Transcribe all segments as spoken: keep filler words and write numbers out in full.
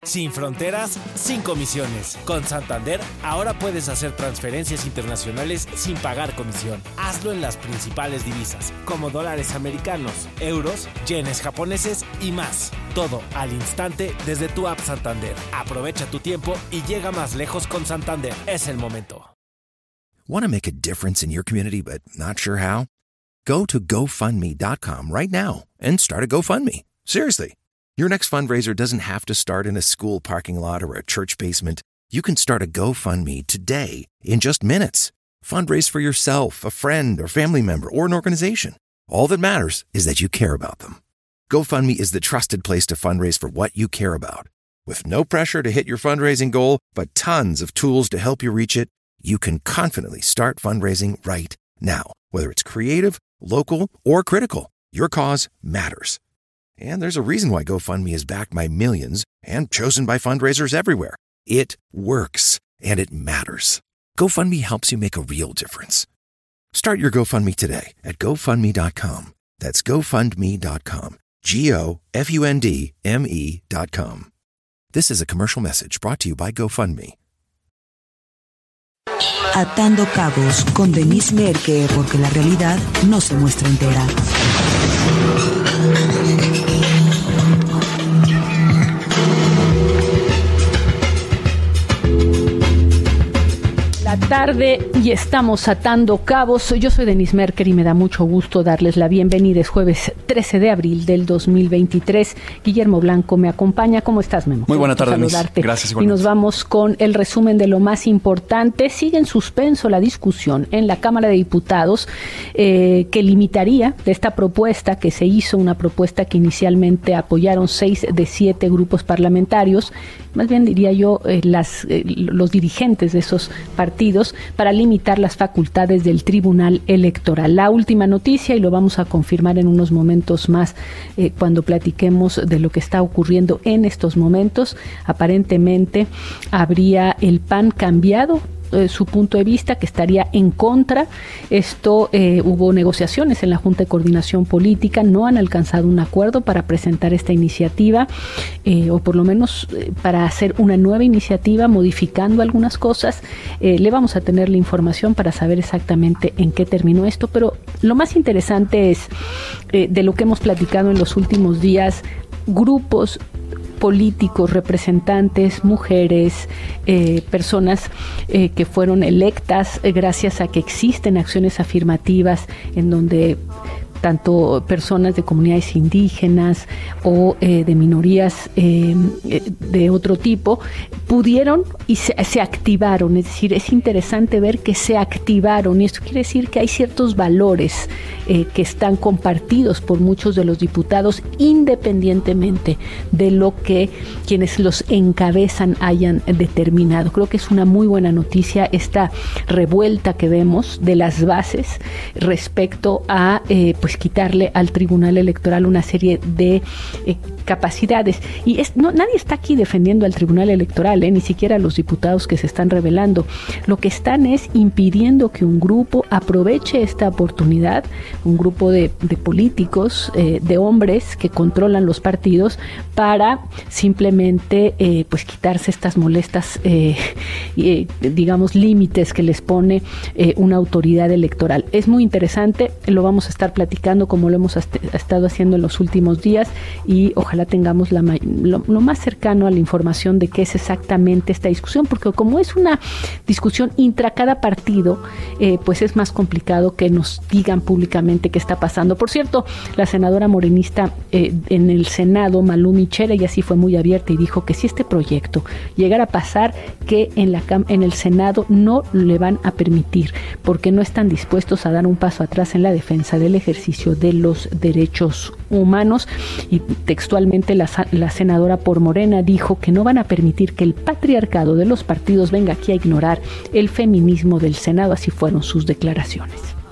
Sin fronteras, sin comisiones. Con Santander, ahora puedes hacer transferencias internacionales sin pagar comisión. Hazlo en las principales divisas, como dólares americanos, euros, yenes japoneses y más. Todo al instante desde tu app Santander. Aprovecha tu tiempo y llega más lejos con Santander. Es el momento. Want to make a difference in your community but not sure how? Go to go fund me dot com right now and start a GoFundMe. Seriously. Your next fundraiser doesn't have to start in a school parking lot or a church basement. You can start a GoFundMe today in just minutes. Fundraise for yourself, a friend, or family member, or an organization. All that matters is that you care about them. GoFundMe is the trusted place to fundraise for what you care about. With no pressure to hit your fundraising goal, but tons of tools to help you reach it, you can confidently start fundraising right now. Whether it's creative, local, or critical, your cause matters. And there's a reason why GoFundMe is backed by millions and chosen by fundraisers everywhere. It works, and it matters. GoFundMe helps you make a real difference. Start your GoFundMe today at go fund me dot com. That's go fund me dot com. G O F U N D M E dot com. This is a commercial message brought to you by GoFundMe. Atando cabos con Denise Merker, porque la realidad no se muestra entera. La tarde y estamos atando cabos. Yo soy Denise Merker y me da mucho gusto darles la bienvenida. Es jueves trece de abril del dos mil veintitrés. Guillermo Blanco me acompaña. ¿Cómo estás, Memo? Muy buena tarde, Denise. Gracias, igualmente. Y nos vamos con el resumen de lo más importante. Sigue en suspenso la discusión en la Cámara de Diputados eh, que limitaría de esta propuesta que se hizo, una propuesta que inicialmente apoyaron seis de siete grupos parlamentarios, más bien diría yo eh, las, eh, los dirigentes de esos partidos, para limitar las facultades del Tribunal Electoral. La última noticia, y lo vamos a confirmar en unos momentos más eh, cuando platiquemos de lo que está ocurriendo en estos momentos, aparentemente habría el P A N cambiado Eh, su punto de vista, que estaría en contra. Esto eh, hubo negociaciones en la Junta de Coordinación Política, no han alcanzado un acuerdo para presentar esta iniciativa eh, o por lo menos eh, para hacer una nueva iniciativa modificando algunas cosas. Eh, le vamos a tener la información para saber exactamente en qué terminó esto, pero lo más interesante es eh, de lo que hemos platicado en los últimos días, grupos políticos, representantes, mujeres, eh, personas eh, que fueron electas eh, gracias a que existen acciones afirmativas en donde tanto personas de comunidades indígenas o eh, de minorías eh, de otro tipo pudieron y se, se activaron. Es decir, es interesante ver que se activaron, y esto quiere decir que hay ciertos valores eh, que están compartidos por muchos de los diputados, independientemente de lo que quienes los encabezan hayan determinado. Creo que es una muy buena noticia esta revuelta que vemos de las bases respecto a eh, pues quitarle al Tribunal Electoral una serie de eh, capacidades. Y es, no, nadie está aquí defendiendo al Tribunal Electoral, eh, ni siquiera los diputados que se están rebelando. Lo que están es impidiendo que un grupo aproveche esta oportunidad, un grupo de, de políticos, eh, de hombres que controlan los partidos, para simplemente eh, pues quitarse estas molestas, eh, eh, digamos, límites que les pone eh, una autoridad electoral. Es muy interesante, lo vamos a estar platicando como lo hemos estado haciendo en los últimos días, y ojalá tengamos la, lo, lo más cercano a la información de qué es exactamente esta discusión, porque como es una discusión intra cada partido, eh, pues es más complicado que nos digan públicamente qué está pasando. Por cierto, la senadora morenista eh, en el Senado, Malú Michel, ella sí fue muy abierta y dijo que si este proyecto llegara a pasar, que en, la, en el Senado no le van a permitir, porque no están dispuestos a dar un paso atrás en la defensa del ejercicio de los derechos humanos. Y textualmente la, la senadora por Morena dijo que no van a permitir que el patriarcado de los partidos venga aquí a ignorar el feminismo del Senado. Así fueron sus declaraciones.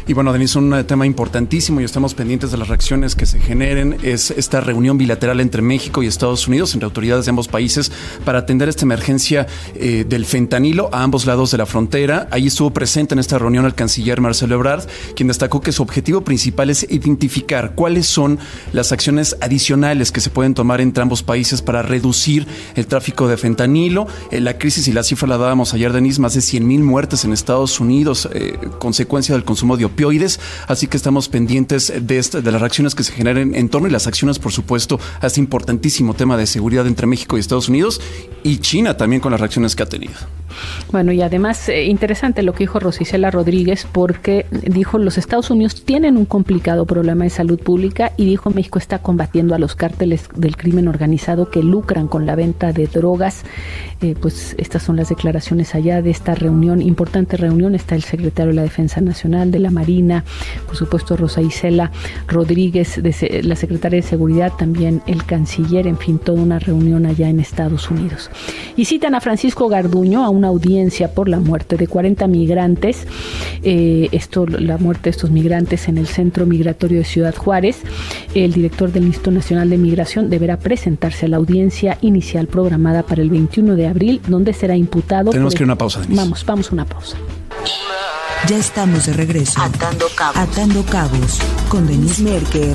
Y bueno, Denise, un tema importantísimo y estamos pendientes de las reacciones que se generen, es esta reunión bilateral entre México y Estados Unidos, entre autoridades de ambos países, para atender esta emergencia eh, del fentanilo a ambos lados de la frontera. Ahí estuvo presente en esta reunión el canciller Marcelo Ebrard, quien destacó que su objetivo principal es identificar cuáles son las acciones adicionales que se pueden tomar entre ambos países para reducir el tráfico de fentanilo. Eh, la crisis, y la cifra la dábamos ayer, Denise, más de cien mil muertes en Estados Unidos, eh, consecuencia del consumo de opioides, así que estamos pendientes de, esta, de las reacciones que se generen en torno y las acciones, por supuesto, a este importantísimo tema de seguridad entre México y Estados Unidos, y China también con las reacciones que ha tenido. Bueno, y además eh, interesante lo que dijo Rosicela Rodríguez, porque dijo los Estados Unidos tienen un complicado problema de salud pública y dijo México está combatiendo a los cárteles del crimen organizado que lucran con la venta de drogas. Eh, pues estas son las declaraciones allá de esta reunión, importante reunión. Está el secretario de la Defensa Nacional, de la Marina, por supuesto Rosa Isela Rodríguez, de la secretaria de Seguridad, también el canciller, en fin, toda una reunión allá en Estados Unidos. Y citan a Francisco Garduño a una audiencia por la muerte de cuarenta migrantes, eh, esto, la muerte de estos migrantes en el centro migratorio de Ciudad Juárez. El director del Instituto Nacional de Migración deberá presentarse a la audiencia inicial programada para el veintiuno de abril, donde será imputado. Tenemos por... que ir a una pausa, Denise. Vamos, vamos a una pausa. Ya estamos de regreso. Atando Cabos. Atando Cabos con Denise Merker.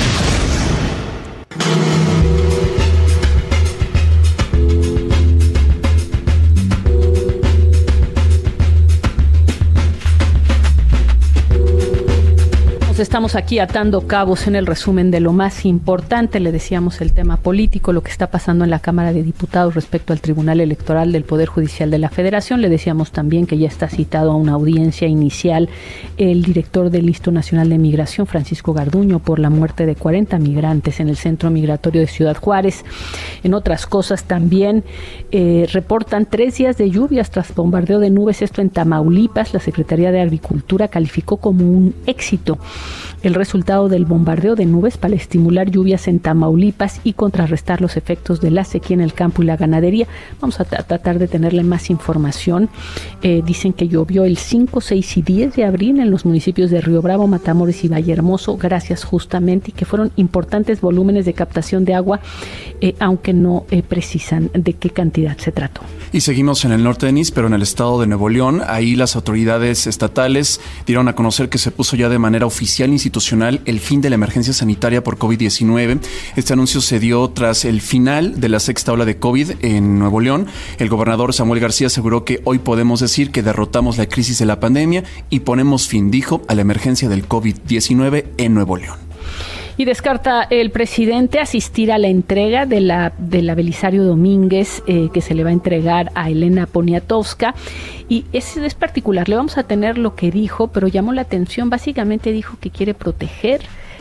Estamos aquí atando cabos en el resumen de lo más importante. Le decíamos el tema político, lo que está pasando en la Cámara de Diputados respecto al Tribunal Electoral del Poder Judicial de la Federación. Le decíamos también que ya está citado a una audiencia inicial el director del Instituto Nacional de Migración, Francisco Garduño, por la muerte de cuarenta migrantes en el centro migratorio de Ciudad Juárez. En otras cosas también eh, reportan tres días de lluvias tras bombardeo de nubes, esto en Tamaulipas. La Secretaría de Agricultura calificó como un éxito el resultado del bombardeo de nubes para estimular lluvias en Tamaulipas y contrarrestar los efectos de la sequía en el campo y la ganadería. Vamos a t- tratar de tenerle más información. Eh, dicen que llovió el cinco, seis y diez de abril en los municipios de Río Bravo, Matamoros y Vallehermoso, gracias justamente, y que fueron importantes volúmenes de captación de agua, eh, aunque no eh, precisan de qué cantidad se trató. Y seguimos en el norte de Denise, pero en el estado de Nuevo León. Ahí las autoridades estatales dieron a conocer que se puso ya de manera oficial institucional el fin de la emergencia sanitaria por covid diecinueve. Este anuncio se dio tras el final de la sexta ola de COVID en Nuevo León. El gobernador Samuel García aseguró que hoy podemos decir que derrotamos la crisis de la pandemia y ponemos fin, dijo, a la emergencia del covid diecinueve en Nuevo León. Y descarta el presidente asistir a la entrega de la de la Belisario Domínguez, eh, que se le va a entregar a Elena Poniatowska. Y es, es particular, le vamos a tener lo que dijo, pero llamó la atención. Básicamente dijo que quiere proteger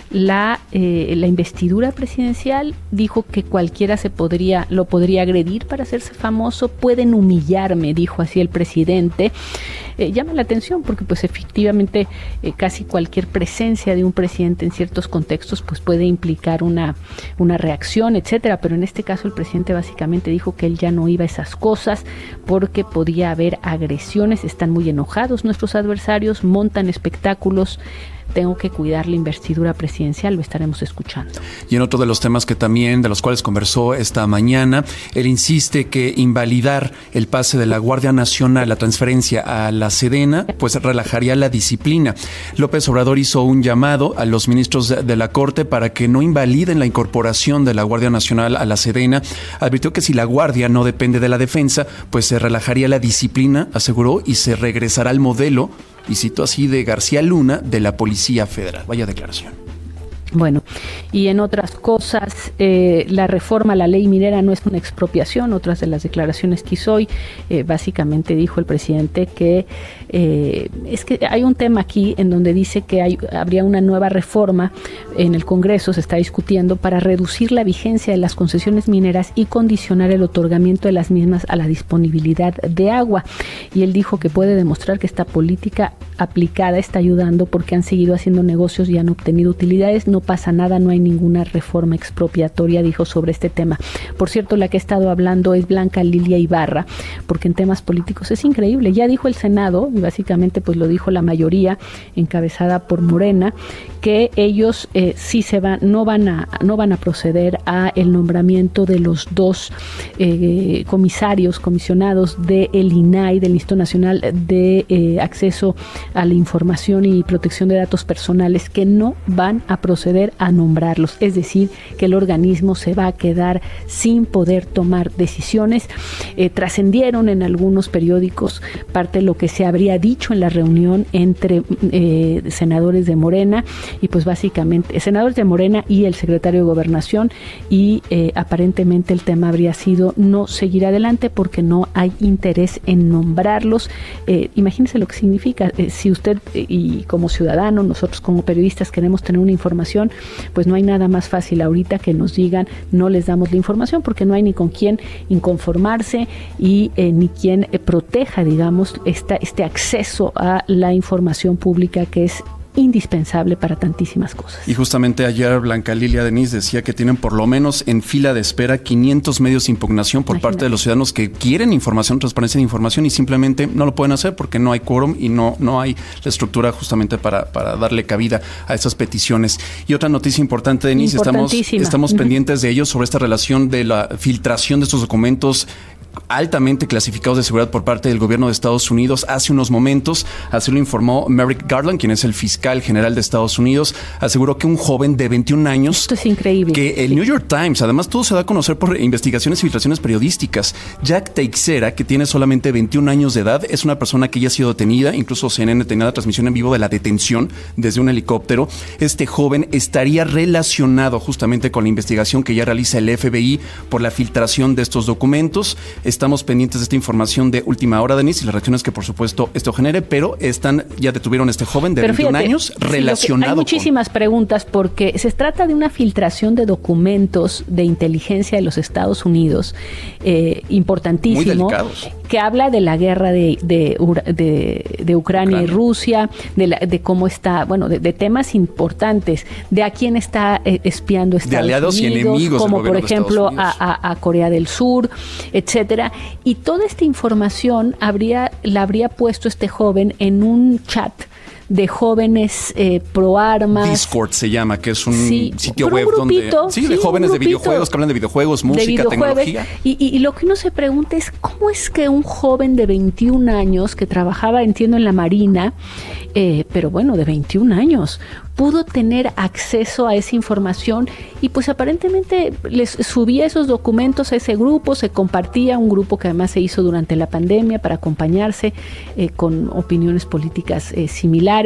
la eh, la investidura presidencial. Dijo que cualquiera se podría lo podría agredir para hacerse famoso. Pueden humillarme, dijo así el presidente. Eh, llama la atención porque pues efectivamente eh, casi cualquier presencia de un presidente en ciertos contextos pues puede implicar una, una reacción, etcétera, pero en este caso el presidente básicamente dijo que él ya no iba a esas cosas porque podía haber agresiones. Están muy enojados nuestros adversarios, montan espectáculos. Tengo que cuidar la investidura presidencial, lo estaremos escuchando. Y en otro de los temas que también, de los cuales conversó esta mañana, él insiste que invalidar el pase de la Guardia Nacional, la transferencia a la Sedena, pues relajaría la disciplina. López Obrador hizo un llamado a los ministros de, de la Corte para que no invaliden la incorporación de la Guardia Nacional a la Sedena. Advirtió que si la Guardia no depende de la defensa, pues se relajaría la disciplina, aseguró, y se regresará al modelo, y cito así, de García Luna, de la Policía Federal. Vaya declaración. Bueno, y en otras cosas, eh, la reforma a la ley minera no es una expropiación. Otras de las declaraciones que hizo hoy, eh, básicamente dijo el presidente que eh, es que hay un tema aquí en donde dice que hay, habría una nueva reforma en el Congreso, se está discutiendo, para reducir la vigencia de las concesiones mineras y condicionar el otorgamiento de las mismas a la disponibilidad de agua. Y él dijo que puede demostrar que esta política aplicada está ayudando porque han seguido haciendo negocios y han obtenido utilidades. No pasa nada, no hay ninguna reforma expropiatoria, dijo sobre este tema. Por cierto, la que ha estado hablando es Blanca Lilia Ibarra, porque en temas políticos es increíble. Ya dijo el Senado, y básicamente pues lo dijo la mayoría, encabezada por Morena, que ellos eh, sí se van, no van a, no van a proceder a el nombramiento de los dos eh, comisarios, comisionados del I N A I, del Instituto Nacional de eh, Acceso a la Información y Protección de Datos Personales, que no van a proceder a nombrarlos. Es decir, que el organismo se va a quedar sin poder tomar decisiones. Eh, trascendieron en algunos periódicos parte de lo que se habría dicho en la reunión entre eh, senadores de Morena y pues básicamente senadores de Morena y el secretario de Gobernación, y eh, aparentemente el tema habría sido no seguir adelante porque no hay interés en nombrarlos. Eh, imagínense lo que significa. Eh, si usted eh, y como ciudadano, nosotros como periodistas queremos tener una información, pues no hay nada más fácil ahorita que nos digan no les damos la información, porque no hay ni con quién inconformarse y eh, ni quien eh, proteja, digamos, esta, este acceso a la información pública que es indispensable para tantísimas cosas. Y justamente ayer Blanca Lilia Denise decía que tienen por lo menos en fila de espera quinientos medios de impugnación por Imagínate. parte de los ciudadanos que quieren información, transparencia de información, y simplemente no lo pueden hacer porque no hay quórum y no, no hay la estructura justamente para, para darle cabida a esas peticiones. Y otra noticia importante, Denise, estamos, estamos uh-huh. pendientes de ello, sobre esta relación de la filtración de estos documentos altamente clasificados de seguridad por parte del gobierno de Estados Unidos. Hace unos momentos, así lo informó Merrick Garland, quien es el fiscal general de Estados Unidos, aseguró que un joven de veintiún años... Esto es increíble. Que el New York Times, además todo se da a conocer por investigaciones y filtraciones periodísticas. Jack Teixeira, que tiene solamente veintiún años de edad, es una persona que ya ha sido detenida, incluso C N N tenía la transmisión en vivo de la detención desde un helicóptero. Este joven estaría relacionado justamente con la investigación que ya realiza el F B I por la filtración de estos documentos. Estamos pendientes de esta información de última hora, Denise, y las reacciones que por supuesto esto genere, pero están ya detuvieron a este joven de pero veintiún fíjate, años relacionado. Hay muchísimas con... preguntas porque se trata de una filtración de documentos de inteligencia de los Estados Unidos eh, importantísimo. Muy delicados. Que habla de la guerra de, de, de, de Ucrania, Ucrania y Rusia, de, la, de cómo está, bueno, de, de temas importantes, de a quién está eh, espiando Estados Unidos. De aliados Unidos, y enemigos. Como por ejemplo a, a, a Corea del Sur, etcétera. Y toda esta información habría, la habría puesto este joven en un chat de jóvenes eh, pro armas. Discord se llama, que es un sí, sitio web un grupito, donde... Sí, sí de jóvenes de videojuegos que hablan de videojuegos, música, de tecnología. Y, y, y lo que uno se pregunta es, ¿cómo es que un joven de veintiún años que trabajaba, entiendo, en la Marina, eh, pero bueno, de veintiún años, pudo tener acceso a esa información? Y pues aparentemente les subía esos documentos a ese grupo, se compartía, un grupo que además se hizo durante la pandemia para acompañarse eh, con opiniones políticas eh, similares,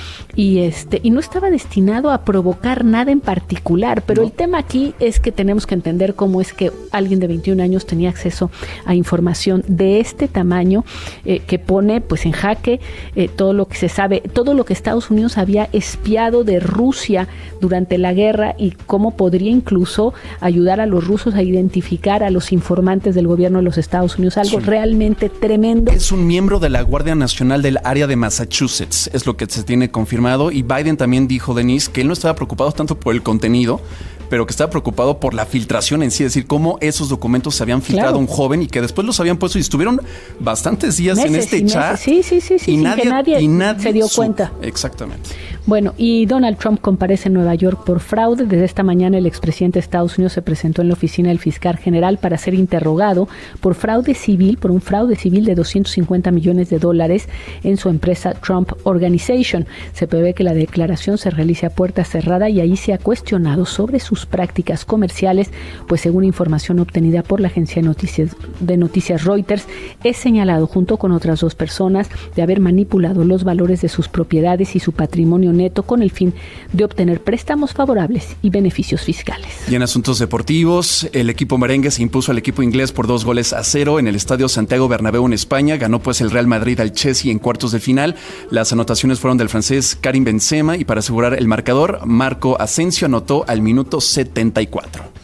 y este y no estaba destinado a provocar nada en particular, pero no. El tema aquí es que tenemos que entender cómo es que alguien de veintiún años tenía acceso a información de este tamaño, eh, que pone pues en jaque eh, todo lo que se sabe, todo lo que Estados Unidos había espiado de Rusia durante la guerra y cómo podría incluso ayudar a los rusos a identificar a los informantes del gobierno de los Estados Unidos, algo sí. realmente tremendo. Es un miembro de la Guardia Nacional del área de Massachusetts, es lo que se tiene confirmado, y Biden también dijo, Denise, que él no estaba preocupado tanto por el contenido, pero que estaba preocupado por la filtración en sí, es decir, cómo esos documentos se habían filtrado claro. a un joven y que después los habían puesto y estuvieron bastantes días meses en este chat. Meses. Sí, sí, sí, sí, y, sin nadie, que nadie, y nadie se dio supo. cuenta. Exactamente. Bueno, y Donald Trump comparece en Nueva York por fraude. Desde esta mañana el expresidente de Estados Unidos se presentó en la oficina del fiscal general para ser interrogado por fraude civil, por un fraude civil de doscientos cincuenta millones de dólares en su empresa Trump Organization. Se prevé que la declaración se realice a puerta cerrada y ahí se ha cuestionado sobre sus prácticas comerciales, pues según información obtenida por la agencia de noticias, de noticias Reuters, es señalado junto con otras dos personas de haber manipulado los valores de sus propiedades y su patrimonio neto con el fin de obtener préstamos favorables y beneficios fiscales. Y en asuntos deportivos, el equipo merengue se impuso al equipo inglés por dos goles a cero en el Estadio Santiago Bernabéu en España. Ganó pues el Real Madrid al Chelsea en cuartos de final. Las anotaciones fueron del francés Karim Benzema y para asegurar el marcador, Marco Asensio anotó al minuto setenta y cuatro.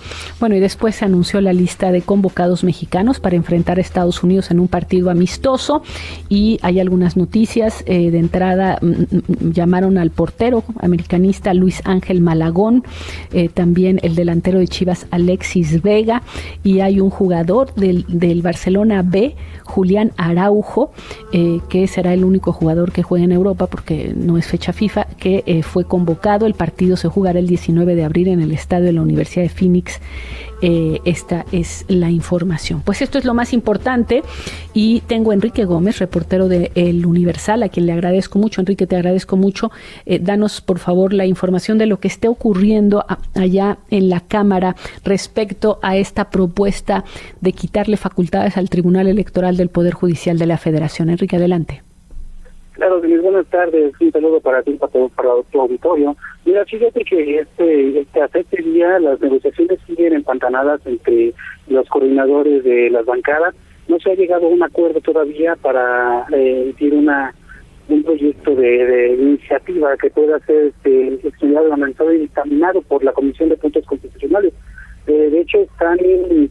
Bueno, y después se anunció la lista de convocados mexicanos para enfrentar a Estados Unidos en un partido amistoso, y hay algunas noticias. Eh, de entrada, m- m- llamaron al portero americanista Luis Ángel Malagón, eh, también el delantero de Chivas Alexis Vega, y hay un jugador del, del Barcelona B, Julián Araujo, eh, que será el único jugador que juegue en Europa porque no es fecha FIFA, que eh, fue convocado. El partido se jugará el diecinueve de abril en el estadio de la Universidad de Phoenix. Eh, esta es la información. Pues esto es lo más importante, y tengo a Enrique Gómez, reportero de El Universal, a quien le agradezco mucho. Enrique, te agradezco mucho. Eh, danos, por favor, la información de lo que esté ocurriendo a, allá en la Cámara respecto a esta propuesta de quitarle facultades al Tribunal Electoral del Poder Judicial de la Federación. Enrique, adelante. Claro, Denise, buenas tardes. Un saludo para ti, para tu, para tu auditorio. Mira, fíjate que este, este hasta este día las negociaciones siguen empantanadas entre los coordinadores de las bancadas. No se ha llegado a un acuerdo todavía para eh, emitir una un proyecto de, de iniciativa que pueda ser este, estudiado, analizado y dictaminado por la Comisión de Puntos Constitucionales. Eh, de hecho, están en,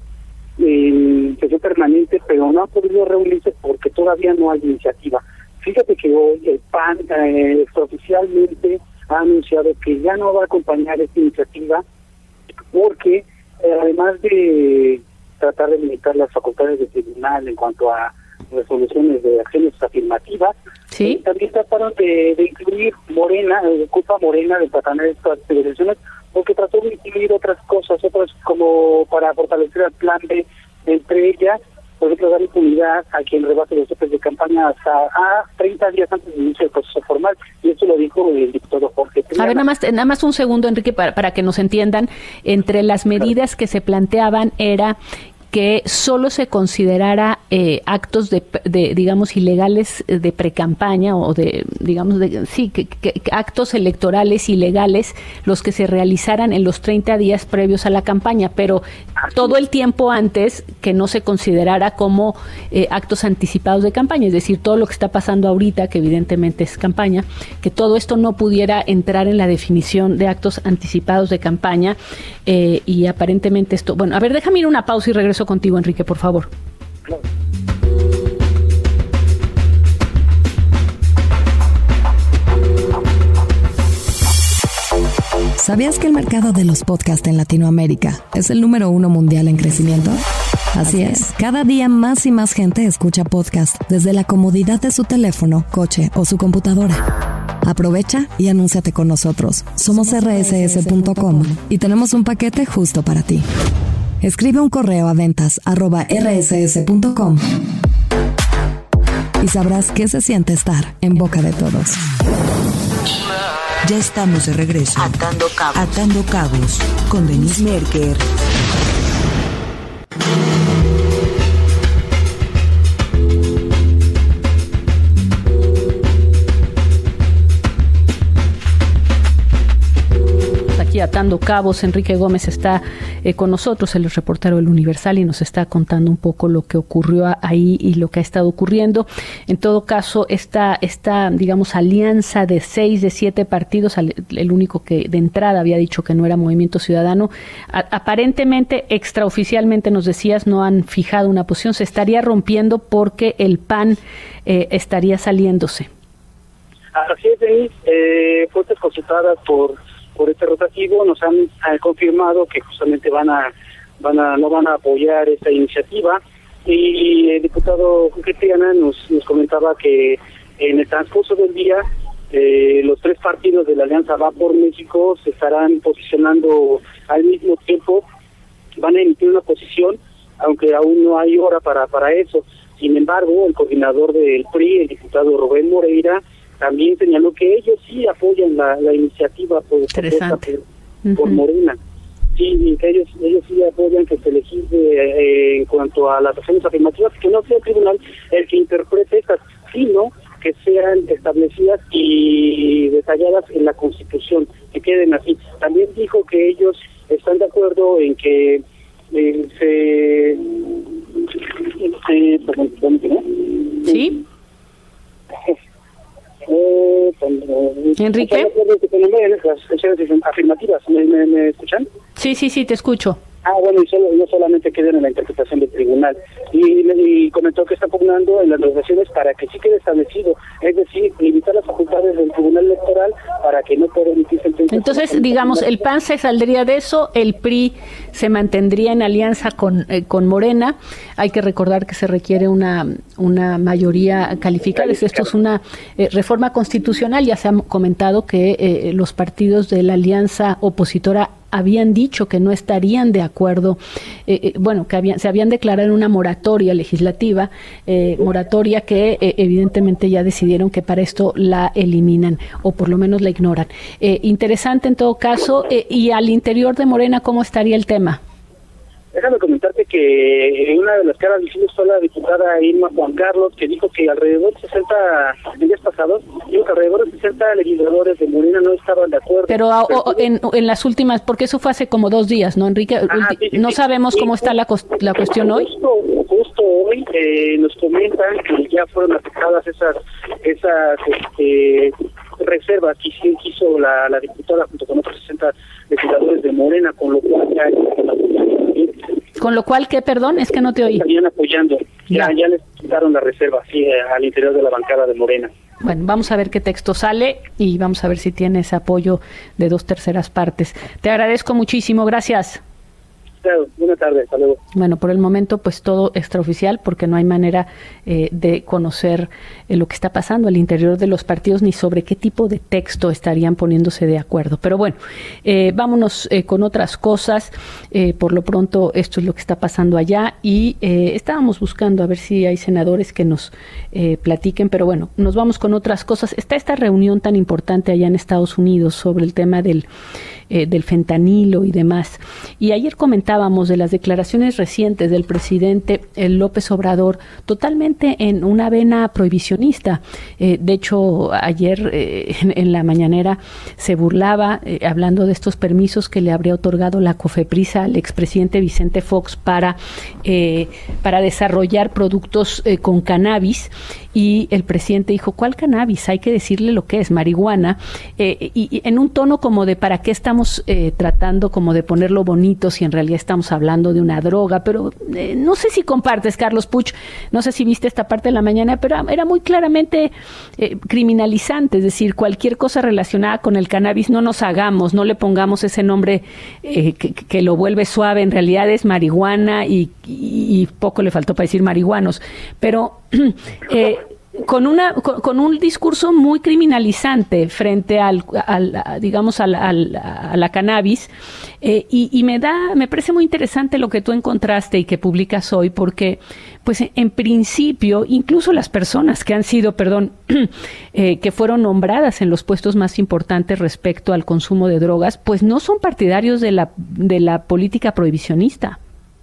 en sesión permanente, pero no han podido reunirse porque todavía no hay iniciativa. Fíjate que hoy el P A N eh, extraoficialmente ha anunciado que ya no va a acompañar esta iniciativa porque eh, además de tratar de limitar las facultades del tribunal en cuanto a resoluciones de acciones afirmativas, ¿sí? eh, también trataron de, de incluir Morena, eh, culpa Morena de tratar estas elecciones, porque trató de incluir otras cosas, otras como para fortalecer el plan B, entre ellas, por ejemplo, dar impunidad a quien rebate los topes de campaña hasta a treinta días antes del inicio del proceso formal, y esto lo dijo el diputado Jorge Triana. A ver, nada más, nada más un segundo, Enrique, para, para que nos entiendan. Entre las medidas que se planteaban era que solo se considerara eh, actos de, de, digamos, ilegales de precampaña o de, digamos, de, sí, que, que, actos electorales ilegales los que se realizaran en los treinta días previos a la campaña, pero todo el tiempo antes que no se considerara como eh, actos anticipados de campaña, es decir, todo lo que está pasando ahorita, que evidentemente es campaña, que todo esto no pudiera entrar en la definición de actos anticipados de campaña, eh, y aparentemente esto, bueno, a ver, déjame ir a una pausa y regreso contigo, Enrique, por favor. Claro. ¿Sabías que el mercado de los podcasts en Latinoamérica es el número uno mundial en crecimiento? Así es, cada día más y más gente escucha podcasts desde la comodidad de su teléfono, coche o su computadora. Aprovecha y anúnciate con nosotros. Somos erre ese ese punto com y tenemos un paquete justo para ti. Escribe un correo a ventas arroba erre ese ese punto com y sabrás qué se siente estar en boca de todos. Ya estamos de regreso. Atando cabos. Atando cabos con Denise Merker. Aquí atando cabos, Enrique Gómez está eh, con nosotros, el reportero del Universal, y nos está contando un poco lo que ocurrió ahí y lo que ha estado ocurriendo. En todo caso, esta, esta digamos, alianza de seis, de siete partidos, el único que de entrada había dicho que no era Movimiento Ciudadano, a, aparentemente, extraoficialmente nos decías, no han fijado una posición, se estaría rompiendo porque el P A N eh, estaría saliéndose. Así es, Denise, eh, fuentes consultadas por por este rotativo nos han, han confirmado que justamente van a van a no van a apoyar esta iniciativa, y el diputado Jorge Triana nos, nos comentaba que en el transcurso del día eh, los tres partidos de la Alianza Va por México se estarán posicionando al mismo tiempo, van a emitir una posición, aunque aún no hay hora para para eso. Sin embargo, el coordinador del P R I, el diputado Rubén Moreira, también señaló que ellos sí apoyan la, la iniciativa por, por, uh-huh. por Morena. Sí, que ellos ellos sí apoyan que se legisle eh, en cuanto a las acciones afirmativas, que no sea el tribunal el que interprete estas, sino que sean establecidas y detalladas en la Constitución, que queden así. También dijo que ellos están de acuerdo en que eh, se... Eh, perdón, perdón, ¿no? ¿Sí? Eh, Enrique. Las acciones afirmativas, ¿me, me, me escuchan? Sí, sí, sí, te escucho. Ah, bueno, y solo, no solamente queden en la interpretación del tribunal. Y, y comentó que está pugnando en las negociaciones para que sí quede establecido, es decir, limitar las facultades del Tribunal Electoral para que no pueda emitir sentencias. Entonces, digamos, el P A N se saldría de eso, el P R I se mantendría en alianza con eh, con Morena. Hay que recordar que se requiere una una mayoría calificada. Esto es una eh, reforma constitucional. Ya se ha comentado que eh, los partidos de la alianza opositora habían dicho que no estarían de acuerdo, eh, eh, bueno, que habían, se habían declarado en una moratoria legislativa, eh, moratoria que eh, evidentemente ya decidieron que para esto la eliminan o por lo menos la ignoran. Eh, interesante en todo caso, eh, y al interior de Morena, ¿cómo estaría el tema? Déjame comentarte que una de las caras visibles fue la diputada Irma Juan Carlos, que dijo que alrededor de sesenta, en días pasados, dijo que alrededor de sesenta legisladores de Morena no estaban de acuerdo. Pero, a, o, en, en las últimas, porque eso fue hace como dos días, ¿no, Enrique? Ajá, sí, sí, no sí, sabemos sí, cómo sí, está la, la cuestión hoy. Justo, justo hoy eh, nos comentan que ya fueron afectadas esas esas este, reservas que hizo la, la diputada junto con otros sesenta legisladores de Morena, con lo cual ya... Con lo cual, ¿qué? Perdón, es que no te oí. Estarían apoyando. Ya, ya, ya les quitaron la reserva, sí, al interior de la bancada de Morena. Bueno, vamos a ver qué texto sale y vamos a ver si tiene ese apoyo de dos terceras partes. Te agradezco muchísimo, gracias. Claro, buenas tardes, hasta luego. Bueno, por el momento pues todo extraoficial porque no hay manera eh, de conocer eh, lo que está pasando al interior de los partidos ni sobre qué tipo de texto estarían poniéndose de acuerdo. Pero bueno, eh, vámonos eh, con otras cosas. Eh, por lo pronto esto es lo que está pasando allá y eh, estábamos buscando a ver si hay senadores que nos eh, platiquen, pero bueno, nos vamos con otras cosas. Está esta reunión tan importante allá en Estados Unidos sobre el tema del, eh, del fentanilo y demás. Y ayer comentábamos de las declaraciones recientes del presidente López Obrador, totalmente en una vena prohibicionista. Eh, de hecho, ayer eh, en, en la mañanera se burlaba, eh, hablando de estos permisos que le habría otorgado la COFEPRIS al expresidente Vicente Fox para, eh, para desarrollar productos eh, con cannabis. Y el presidente dijo, ¿cuál cannabis? Hay que decirle lo que es, marihuana, eh, y, y en un tono como de para qué estamos eh, tratando como de ponerlo bonito si en realidad estamos hablando de una droga, pero eh, no sé si compartes, Carlos Puch, no sé si viste esta parte de la mañana, pero era muy claramente eh, criminalizante, es decir, cualquier cosa relacionada con el cannabis no nos hagamos, no le pongamos ese nombre eh, que, que lo vuelve suave, en realidad es marihuana y, y, y poco le faltó para decir marihuanos, pero eh, con una con, con un discurso muy criminalizante frente al, al digamos al, al, a la cannabis eh, y, y me da me parece muy interesante lo que tú encontraste y que publicas hoy porque pues en principio incluso las personas que han sido perdón eh, que fueron nombradas en los puestos más importantes respecto al consumo de drogas pues no son partidarios de la de la política prohibicionista.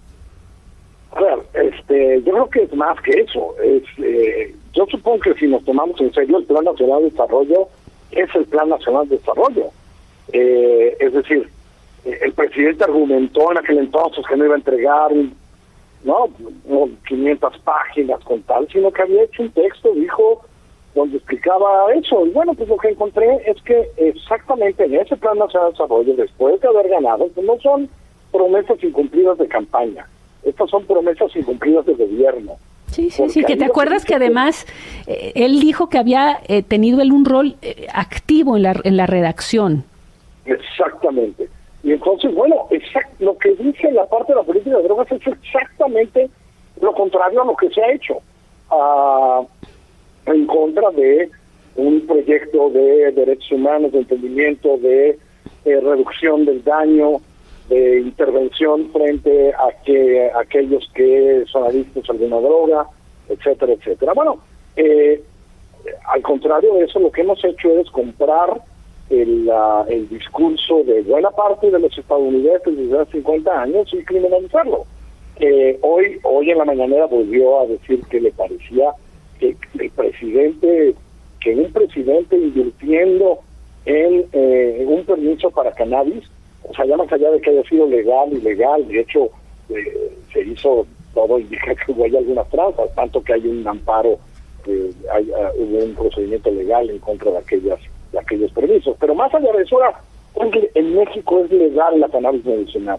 A ver, este, yo creo que es más que eso. Es, eh, yo supongo que si nos tomamos en serio el Plan Nacional de Desarrollo, es el Plan Nacional de Desarrollo. Eh, es decir, el presidente argumentó en aquel entonces que no iba a entregar no, no quinientas páginas con tal, sino que había hecho un texto, dijo, donde explicaba eso. Y bueno, pues lo que encontré es que exactamente en ese Plan Nacional de Desarrollo, después de haber ganado, pues no son promesas incumplidas de campaña. Estas son promesas incumplidas de gobierno. Sí, sí, sí, que te acuerdas que además eh, él dijo que había eh, tenido él un rol eh, activo en la en la redacción. Exactamente. Y entonces, bueno, exact, lo que dice la parte de la política de drogas es exactamente lo contrario a lo que se ha hecho. Uh, en contra de un proyecto de derechos humanos, de entendimiento, de eh, reducción del daño, de intervención frente a que a aquellos que son adictos a alguna droga, etcétera, etcétera. Bueno, eh, al contrario de eso, lo que hemos hecho es comprar el, uh, el discurso de buena parte de los estadounidenses desde hace cincuenta años y criminalizarlo. Eh, hoy, hoy en la mañanera volvió a decir que le parecía que el presidente, que un presidente invirtiendo en eh, un permiso para cannabis, o sea, ya más allá de que haya sido legal, ilegal, de hecho, eh, se hizo, todo indica que hubo algunas trampas, tanto que hay un amparo, eh, hay, uh, hubo un procedimiento legal en contra de aquellas de aquellos permisos. Pero más allá de eso, ahora, en México es legal la cannabis medicinal.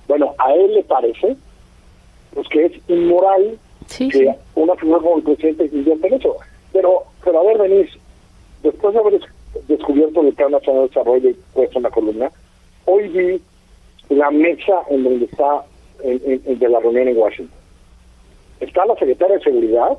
Bueno, a él le parece pues que es inmoral sí, que sí. una figura como el presidente invierta en eso. Pero, pero a ver, Denise, después de haber descubierto el Plan Nacional de Desarrollo y puesto en la columna, hoy vi la mesa en donde está en, en, en de la reunión en Washington. Está la secretaria de Seguridad,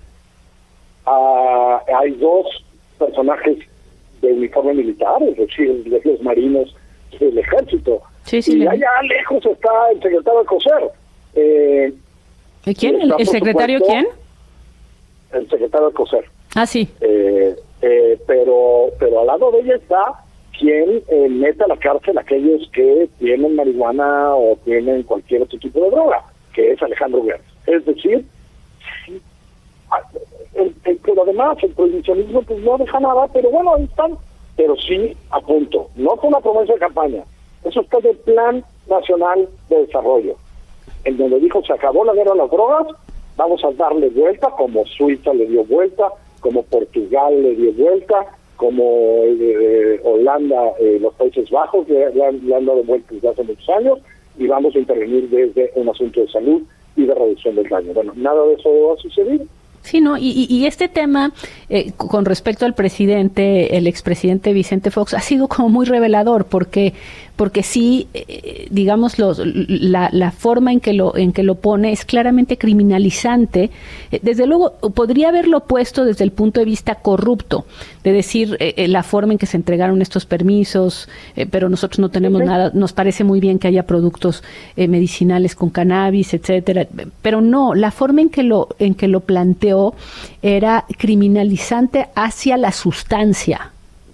uh, hay dos personajes de uniforme militar, es decir, los marinos del ejército, sí, sí, y le... allá lejos está el secretario de COSER. Eh, ¿Quién? ¿El, el secretario supuesto, quién? El secretario de COSER. Ah, sí. Eh, eh, pero pero al lado de ella está quien eh, mete a la cárcel a aquellos que tienen marihuana o tienen cualquier otro tipo de droga, que es Alejandro Gertz. Es decir, sí, el, el, pero además el prohibicionismo pues no deja nada, pero bueno, ahí están, pero sí a punto. No fue una promesa de campaña, eso está del Plan Nacional de Desarrollo, en donde dijo se acabó la guerra a las drogas, vamos a darle vuelta, como Suiza le dio vuelta, como Portugal le dio vuelta, como eh, Holanda, eh, los Países Bajos le, le, han, le han dado vuelta desde hace muchos años, y vamos a intervenir desde un asunto de salud y de reducción del daño. Bueno, nada de eso va a suceder. Sí, no, y, y este tema eh, con respecto al presidente, el expresidente Vicente Fox, ha sido como muy revelador, porque porque sí, eh, digamos, los, la, la forma en que lo en que lo pone es claramente criminalizante. Eh, desde luego, podría haberlo puesto desde el punto de vista corrupto, de decir eh, la forma en que se entregaron estos permisos, eh, pero nosotros no tenemos okay. nada, nos parece muy bien que haya productos eh, medicinales con cannabis, etcétera, pero no, la forma en que lo en que lo planteó era criminalizante hacia la sustancia.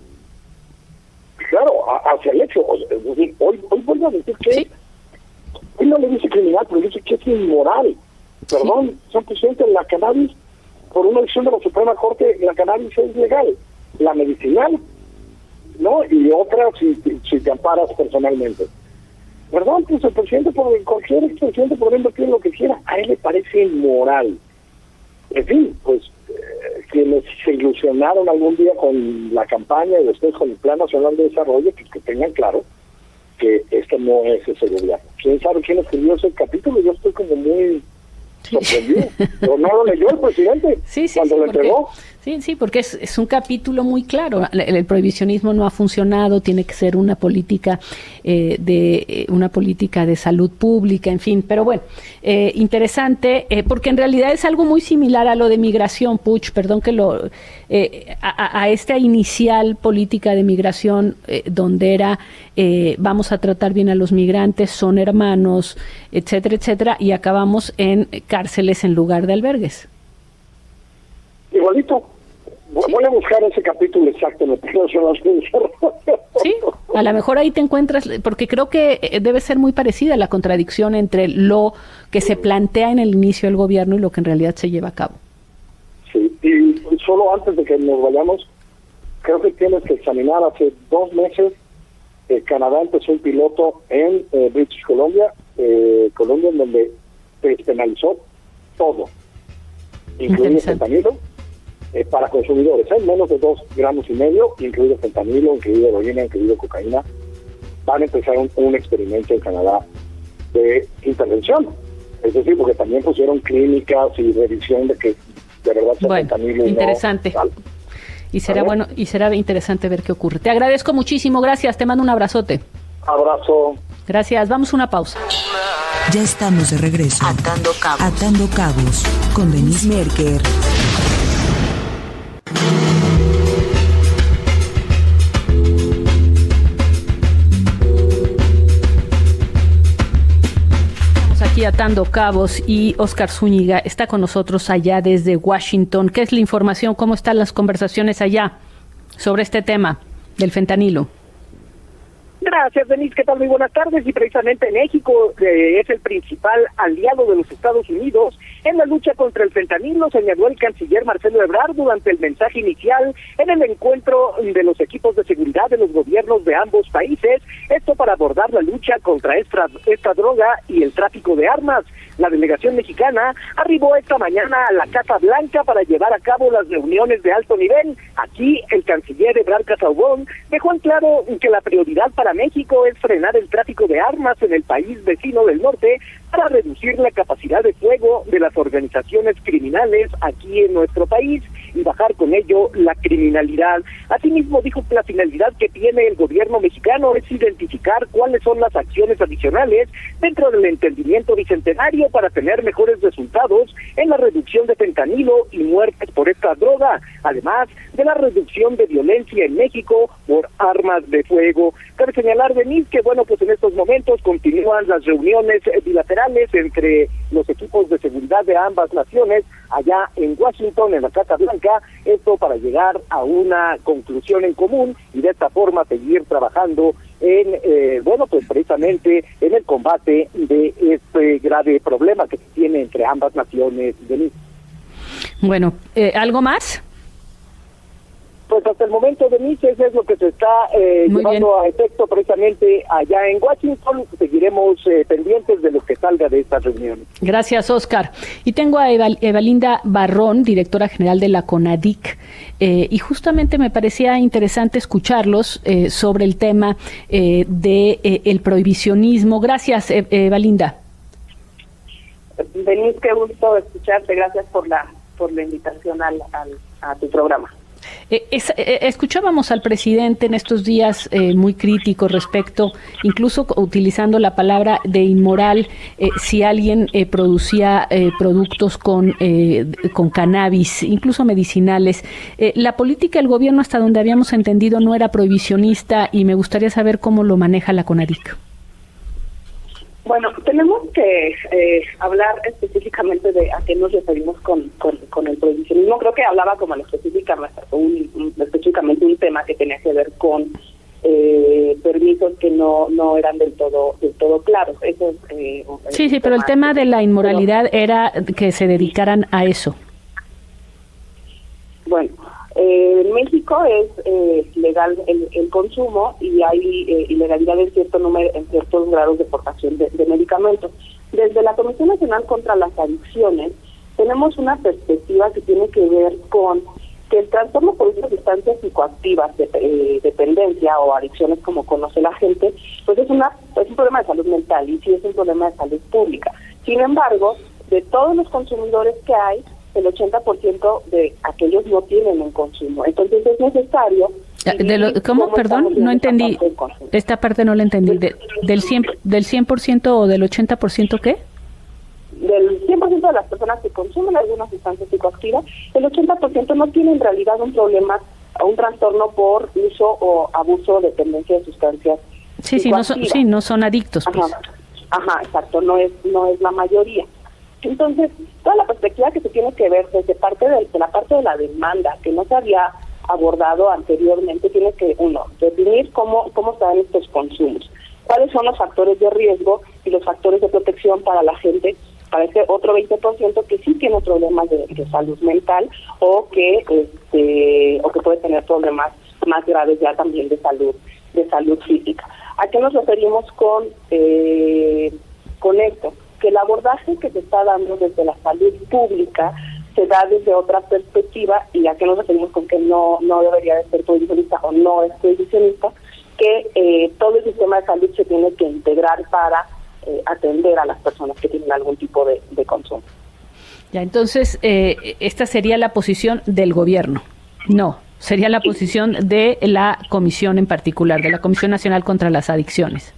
Claro, hacia el hecho. Es decir, hoy, hoy vuelvo a decir que ¿sí? Hoy no le dice criminal, pero dice que es inmoral. Perdón, sí. Son presidentes, la cannabis, por una decisión de la Suprema Corte, la cannabis es legal. La medicinal, ¿no? Y otra si, si te amparas personalmente. Perdón, pues el presidente, por cualquier expresidente podrá invertir lo que quiera. A él le parece inmoral. En fin, pues eh, quienes se ilusionaron algún día con la campaña y después con el Plan Nacional de Desarrollo, pues que tengan claro que esto no es ese gobierno. ¿Quién sabe quién escribió ese capítulo? Yo estoy como muy sorprendido. Pero no lo leyó el presidente sí, sí, cuando sí, lo porque, entregó. Sí, sí, porque es, es un capítulo muy claro. El, el prohibicionismo no ha funcionado, tiene que ser una política eh, de eh, una política de salud pública, en fin. Pero bueno, eh, interesante, eh, porque en realidad es algo muy similar a lo de migración, Puch, perdón que lo eh, a, a esta inicial política de migración eh, donde era eh, vamos a tratar bien a los migrantes, son hermanos, etcétera, etcétera, y acabamos en cárceles en lugar de albergues. Igualito. ¿Sí? Voy a buscar ese capítulo exacto en el Plan Nacional de Desarrollo. Sí, a lo mejor ahí te encuentras, porque creo que debe ser muy parecida la contradicción entre lo que se plantea en el inicio del gobierno y lo que en realidad se lleva a cabo. Sí, y solo antes de que nos vayamos, creo que tienes que examinar, hace dos meses eh, Canadá empezó un piloto en eh, British Columbia, eh, Columbia, en donde despenalizó todo, incluido fentanilo, eh, para consumidores, ¿eh? menos de dos gramos y medio, incluido fentanilo, incluido heroína, incluido cocaína. Van a empezar un, un experimento en Canadá de intervención, es decir, porque también pusieron clínicas y revisión de que de verdad sea bueno, fentanilo. Interesante. No, y será bueno y será interesante ver qué ocurre. Te agradezco muchísimo, gracias, te mando un abrazote. Abrazo. Gracias, vamos a una pausa. Ya estamos de regreso. Atando cabos. Atando cabos con Denise Merker. Estamos aquí atando cabos y Óscar Zúñiga está con nosotros allá desde Washington. ¿Qué es la información? ¿Cómo están las conversaciones allá sobre este tema del fentanilo? Gracias, Denise. ¿Qué tal? Muy buenas tardes. Y precisamente México eh, es el principal aliado de los Estados Unidos en la lucha contra el fentanilo, señaló el canciller Marcelo Ebrard durante el mensaje inicial en el encuentro de los equipos de seguridad de los gobiernos de ambos países, esto para abordar la lucha contra esta, esta droga y el tráfico de armas. La delegación mexicana arribó esta mañana a la Casa Blanca para llevar a cabo las reuniones de alto nivel. Aquí el canciller Ebrard Casaubon dejó en claro que la prioridad para México es frenar el tráfico de armas en el país vecino del norte para reducir la capacidad de fuego de las organizaciones criminales aquí en nuestro país y bajar con ello la criminalidad. Asimismo, dijo que la finalidad que tiene el gobierno mexicano es identificar cuáles son las acciones adicionales dentro del entendimiento bicentenario para tener mejores resultados en la reducción de fentanilo y muertes por esta droga, además de la reducción de violencia en México por armas de fuego. Cabe señalar, Denise, que bueno, pues en estos momentos continúan las reuniones bilaterales entre los equipos de seguridad de ambas naciones allá en Washington, en la Casa Blanca, esto para llegar a una conclusión en común y de esta forma seguir trabajando en, eh, bueno, pues precisamente en el combate de este grave problema que se tiene entre ambas naciones, Denise. Bueno, eh, ¿algo más? Pues hasta el momento, Denise, eso es lo que se está eh, llevando bien a efecto precisamente allá en Washington. Seguiremos eh, pendientes de lo que salga de esta reunión. Gracias, Oscar. Y tengo a Eva, Evalinda Barrón, directora general de la CONADIC, eh, y justamente me parecía interesante escucharlos eh, sobre el tema eh, de eh, el prohibicionismo. Gracias, e- Evalinda. Denise, qué gusto escucharte. Gracias por la por la invitación al, al a tu programa. Eh, es, eh, escuchábamos al presidente en estos días eh, muy crítico respecto, incluso utilizando la palabra de inmoral, eh, si alguien eh, producía eh, productos con, eh, con cannabis, incluso medicinales. Eh, la política del gobierno, hasta donde habíamos entendido, no era prohibicionista y me gustaría saber cómo lo maneja la CONADIC. Bueno, tenemos que eh, hablar específicamente de a qué nos referimos con, con, con el prohibicionismo. Creo que hablaba como específicamente un, un, específicamente un tema que tenía que ver con eh, permisos que no no eran del todo del todo claros. Eso, eh, sí, sí, pero el tema de la inmoralidad pero, era que se dedicaran a eso. Bueno, eh, en México es eh, legal el, el consumo y hay eh, ilegalidad en cierto número, en ciertos grados de portación de, de medicamentos. Desde la Comisión Nacional contra las Adicciones tenemos una perspectiva que tiene que ver con que el trastorno por uso de sustancias psicoactivas, de eh, dependencia o adicciones como conoce la gente, pues es una es un problema de salud mental y sí es un problema de salud pública. Sin embargo, de todos los consumidores que hay, el ochenta por ciento de aquellos no tienen un consumo. Entonces es necesario... De lo, ¿Cómo? Perdón, no entendí. Esta parte no la entendí. De, ¿Del cien por ciento del cien por ciento o del ochenta por ciento qué? Del cien por ciento de las personas que consumen alguna sustancia psicoactiva, el ochenta por ciento no tiene en realidad un problema, un trastorno por uso o abuso o dependencia de sustancias sí, sí, no son, sí, no son adictos. Pues. Ajá, ajá, exacto, no es, no es la mayoría. Entonces, toda la perspectiva que se tiene que ver desde parte de, de la parte de la demanda, que no se había abordado anteriormente, tiene que, uno, definir cómo, cómo están estos consumos, cuáles son los factores de riesgo y los factores de protección para la gente, para ese otro veinte por ciento que sí tiene problemas de, de salud mental o que este o que puede tener problemas más graves ya también de salud de salud física. ¿A qué nos referimos con eh, con esto? Que el abordaje que se está dando desde la salud pública se da desde otra perspectiva, y a qué nos referimos con que no no debería de ser prohibicionista o no es prohibicionista, que eh, todo el sistema de salud se tiene que integrar para eh, atender a las personas que tienen algún tipo de, de consumo. Ya, entonces, eh, esta sería la posición del gobierno. No, sería la sí. posición de la comisión en particular, de la Comisión Nacional contra las Adicciones.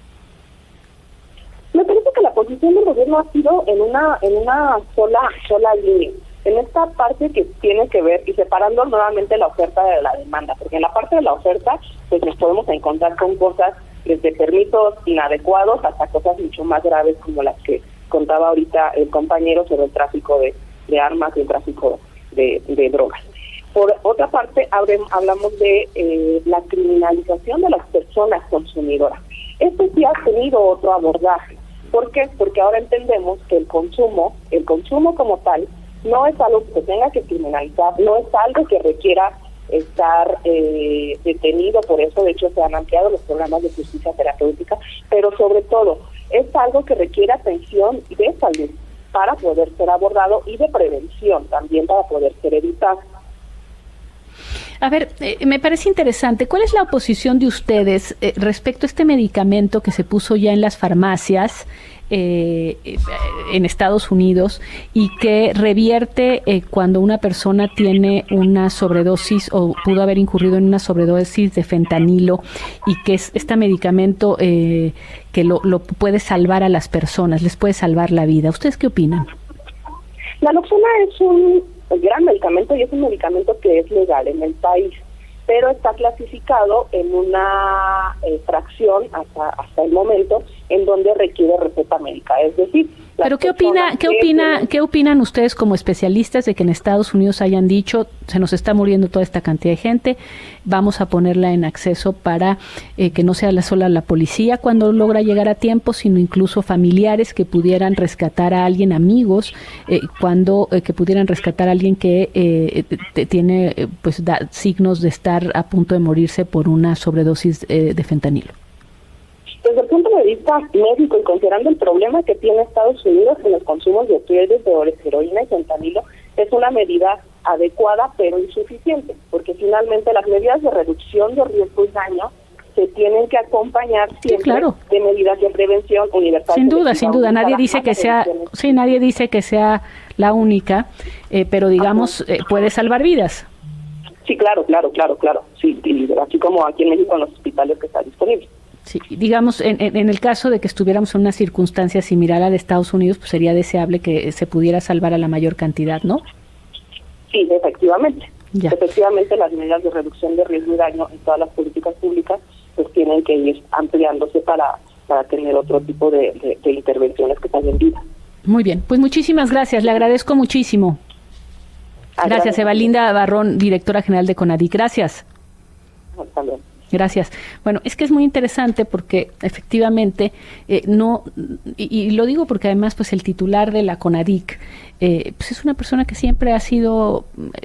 Me parece que la posición del gobierno ha sido en una en una sola sola línea. En esta parte que tiene que ver, y separando nuevamente la oferta de la demanda, porque en la parte de la oferta pues nos podemos encontrar con cosas desde permisos inadecuados hasta cosas mucho más graves como las que contaba ahorita el compañero sobre el tráfico de, de armas y el tráfico de, de drogas. Por otra parte, hablamos de eh, la criminalización de las personas consumidoras. Esto sí ha tenido otro abordaje. ¿Por qué? Porque ahora entendemos que el consumo, el consumo como tal, no es algo que se tenga que criminalizar, no es algo que requiera estar eh, detenido, por eso de hecho se han ampliado los programas de justicia terapéutica, pero sobre todo es algo que requiere atención de salud para poder ser abordado y de prevención también para poder ser evitado. A ver, eh, me parece interesante. ¿Cuál es la oposición de ustedes eh, respecto a este medicamento que se puso ya en las farmacias eh, en Estados Unidos y que revierte eh, cuando una persona tiene una sobredosis o pudo haber incurrido en una sobredosis de fentanilo y que es este medicamento eh, que lo, lo puede salvar a las personas, les puede salvar la vida? ¿Ustedes qué opinan? La naloxona es un gran medicamento y es un medicamento que es legal en el país, pero está clasificado en una eh, fracción hasta hasta el momento en donde requiere receta médica, es decir, pero qué opina qué opina tienen... qué opinan ustedes como especialistas de que en Estados Unidos hayan dicho se nos está muriendo toda esta cantidad de gente, vamos a ponerla en acceso para eh, que no sea la sola la policía cuando logra llegar a tiempo, sino incluso familiares que pudieran rescatar a alguien, amigos eh, cuando eh, que pudieran rescatar a alguien que eh, te, tiene eh, pues da signos de estar a punto de morirse por una sobredosis eh, de fentanilo? Desde el punto de vista médico y considerando el problema que tiene Estados Unidos en los consumos de opioides, de heroína y fentanilo, es una medida adecuada pero insuficiente, porque finalmente las medidas de reducción de riesgo y daño se tienen que acompañar siempre sí, claro. de medidas de prevención universal. Sin duda, sin duda, nadie dice que sea, sí, nadie dice que sea la única, eh, pero digamos eh, puede salvar vidas. Sí, claro, claro, claro, claro. Sí, y así como aquí en México en los hospitales que está disponible. Sí, digamos, en, en, en el caso de que estuviéramos en una circunstancia similar a la de Estados Unidos, pues sería deseable que se pudiera salvar a la mayor cantidad, ¿no? Sí, efectivamente. Ya. Efectivamente, las medidas de reducción de riesgo y daño en todas las políticas públicas pues tienen que ir ampliándose para, para tener otro tipo de, de, de intervenciones que salven vida. Muy bien, pues muchísimas gracias, le agradezco muchísimo. Gracias, gracias. Evalinda Barrón, directora general de CONADIC. Gracias. Hasta luego. Gracias. Bueno, es que es muy interesante porque efectivamente eh, no, y, y lo digo porque además pues el titular de la CONADIC eh, pues es una persona que siempre ha sido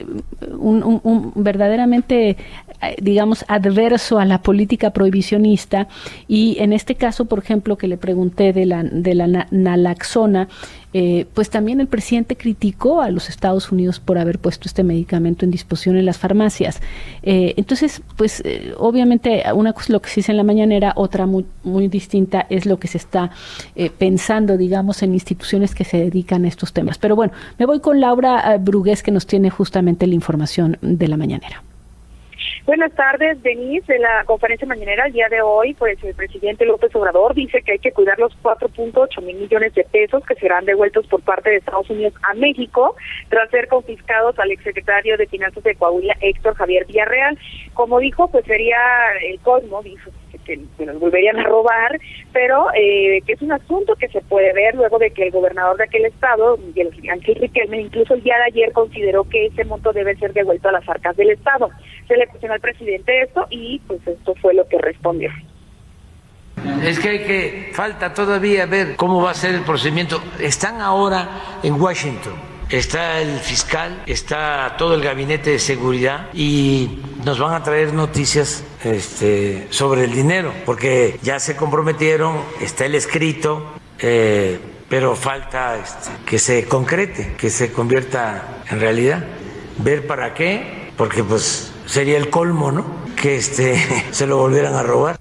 un, un, un verdaderamente digamos adverso a la política prohibicionista y en este caso, por ejemplo, que le pregunté de la de la naloxona, eh, pues también el presidente criticó a los Estados Unidos por haber puesto este medicamento en disposición en las farmacias. Eh, entonces, pues eh, obviamente una cosa es lo que se dice en la mañanera, otra muy muy distinta es lo que se está eh, pensando, digamos, en instituciones que se dedican a estos temas. Pero bueno, me voy con Laura Brugués que nos tiene justamente la información de la mañanera. Buenas tardes, Denise. De la conferencia mañanera el día de hoy, pues el presidente López Obrador dice que hay que cuidar los cuatro punto ocho mil millones de pesos que serán devueltos por parte de Estados Unidos a México tras ser confiscados al exsecretario de Finanzas de Coahuila, Héctor Javier Villarreal. Como dijo, pues sería el colmo, dijo, que, que nos volverían a robar, pero eh, que es un asunto que se puede ver luego de que el gobernador de aquel estado, Miguel Ángel Riquelme, incluso el día de ayer consideró que ese monto debe ser devuelto a las arcas del estado. Se le cuestionó al presidente esto y pues esto fue lo que respondió. Es que hay que, falta todavía ver cómo va a ser el procedimiento. Están ahora en Washington, está el fiscal, está todo el gabinete de seguridad y nos van a traer noticias este, sobre el dinero, porque ya se comprometieron, está el escrito, eh, pero falta este, que se concrete, que se convierta en realidad. Ver para qué, porque pues sería el colmo, ¿no? Que este se lo volvieran a robar.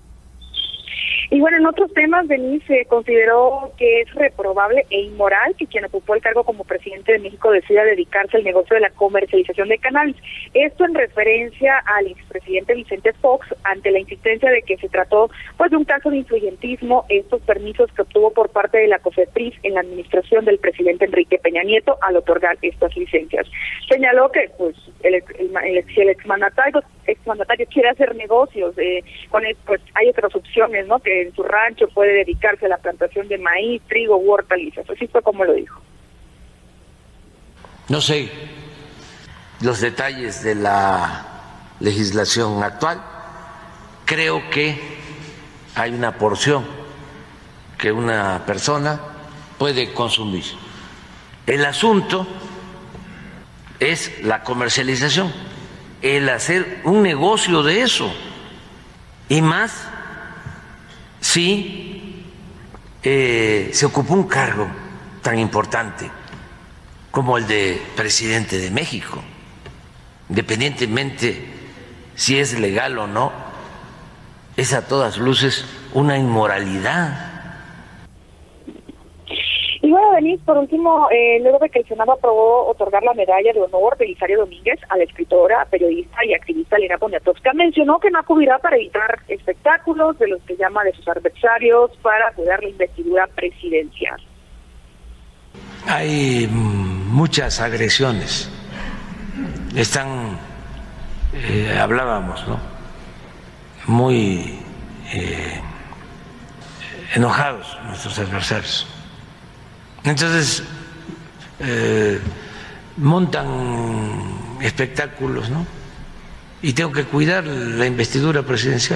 Y bueno, en otros temas, Denise se consideró que es reprobable e inmoral que quien ocupó el cargo como presidente de México decida dedicarse al negocio de la comercialización de cannabis. Esto en referencia al expresidente Vicente Fox ante la insistencia de que se trató pues de un caso de influyentismo, estos permisos que obtuvo por parte de la COFEPRIS en la administración del presidente Enrique Peña Nieto al otorgar estas licencias. Señaló que pues el, el, el, si el exmandatario, exmandatario quiere hacer negocios, eh, con el, pues hay otras opciones, ¿no? Que en su rancho puede dedicarse a la plantación de maíz, trigo u hortalizas. Así fue como lo dijo. No sé los detalles de la legislación actual. Creo que hay una porción que una persona puede consumir. El asunto es la comercialización, el hacer un negocio de eso, y más si eh, se ocupó un cargo tan importante como el de presidente de México, independientemente si es legal o no, es a todas luces una inmoralidad. Y bueno, Denise, por último, eh, luego de que el Senado aprobó otorgar la medalla de honor Belisario Domínguez a la escritora, periodista y activista Elena Poniatowska, mencionó que no acudirá para evitar espectáculos de los que llama de sus adversarios para cuidar la investidura presidencial. Hay muchas agresiones. Están, eh, hablábamos, ¿no? Muy eh, enojados nuestros adversarios. Entonces, eh, montan espectáculos, ¿no? Y tengo que cuidar la investidura presidencial.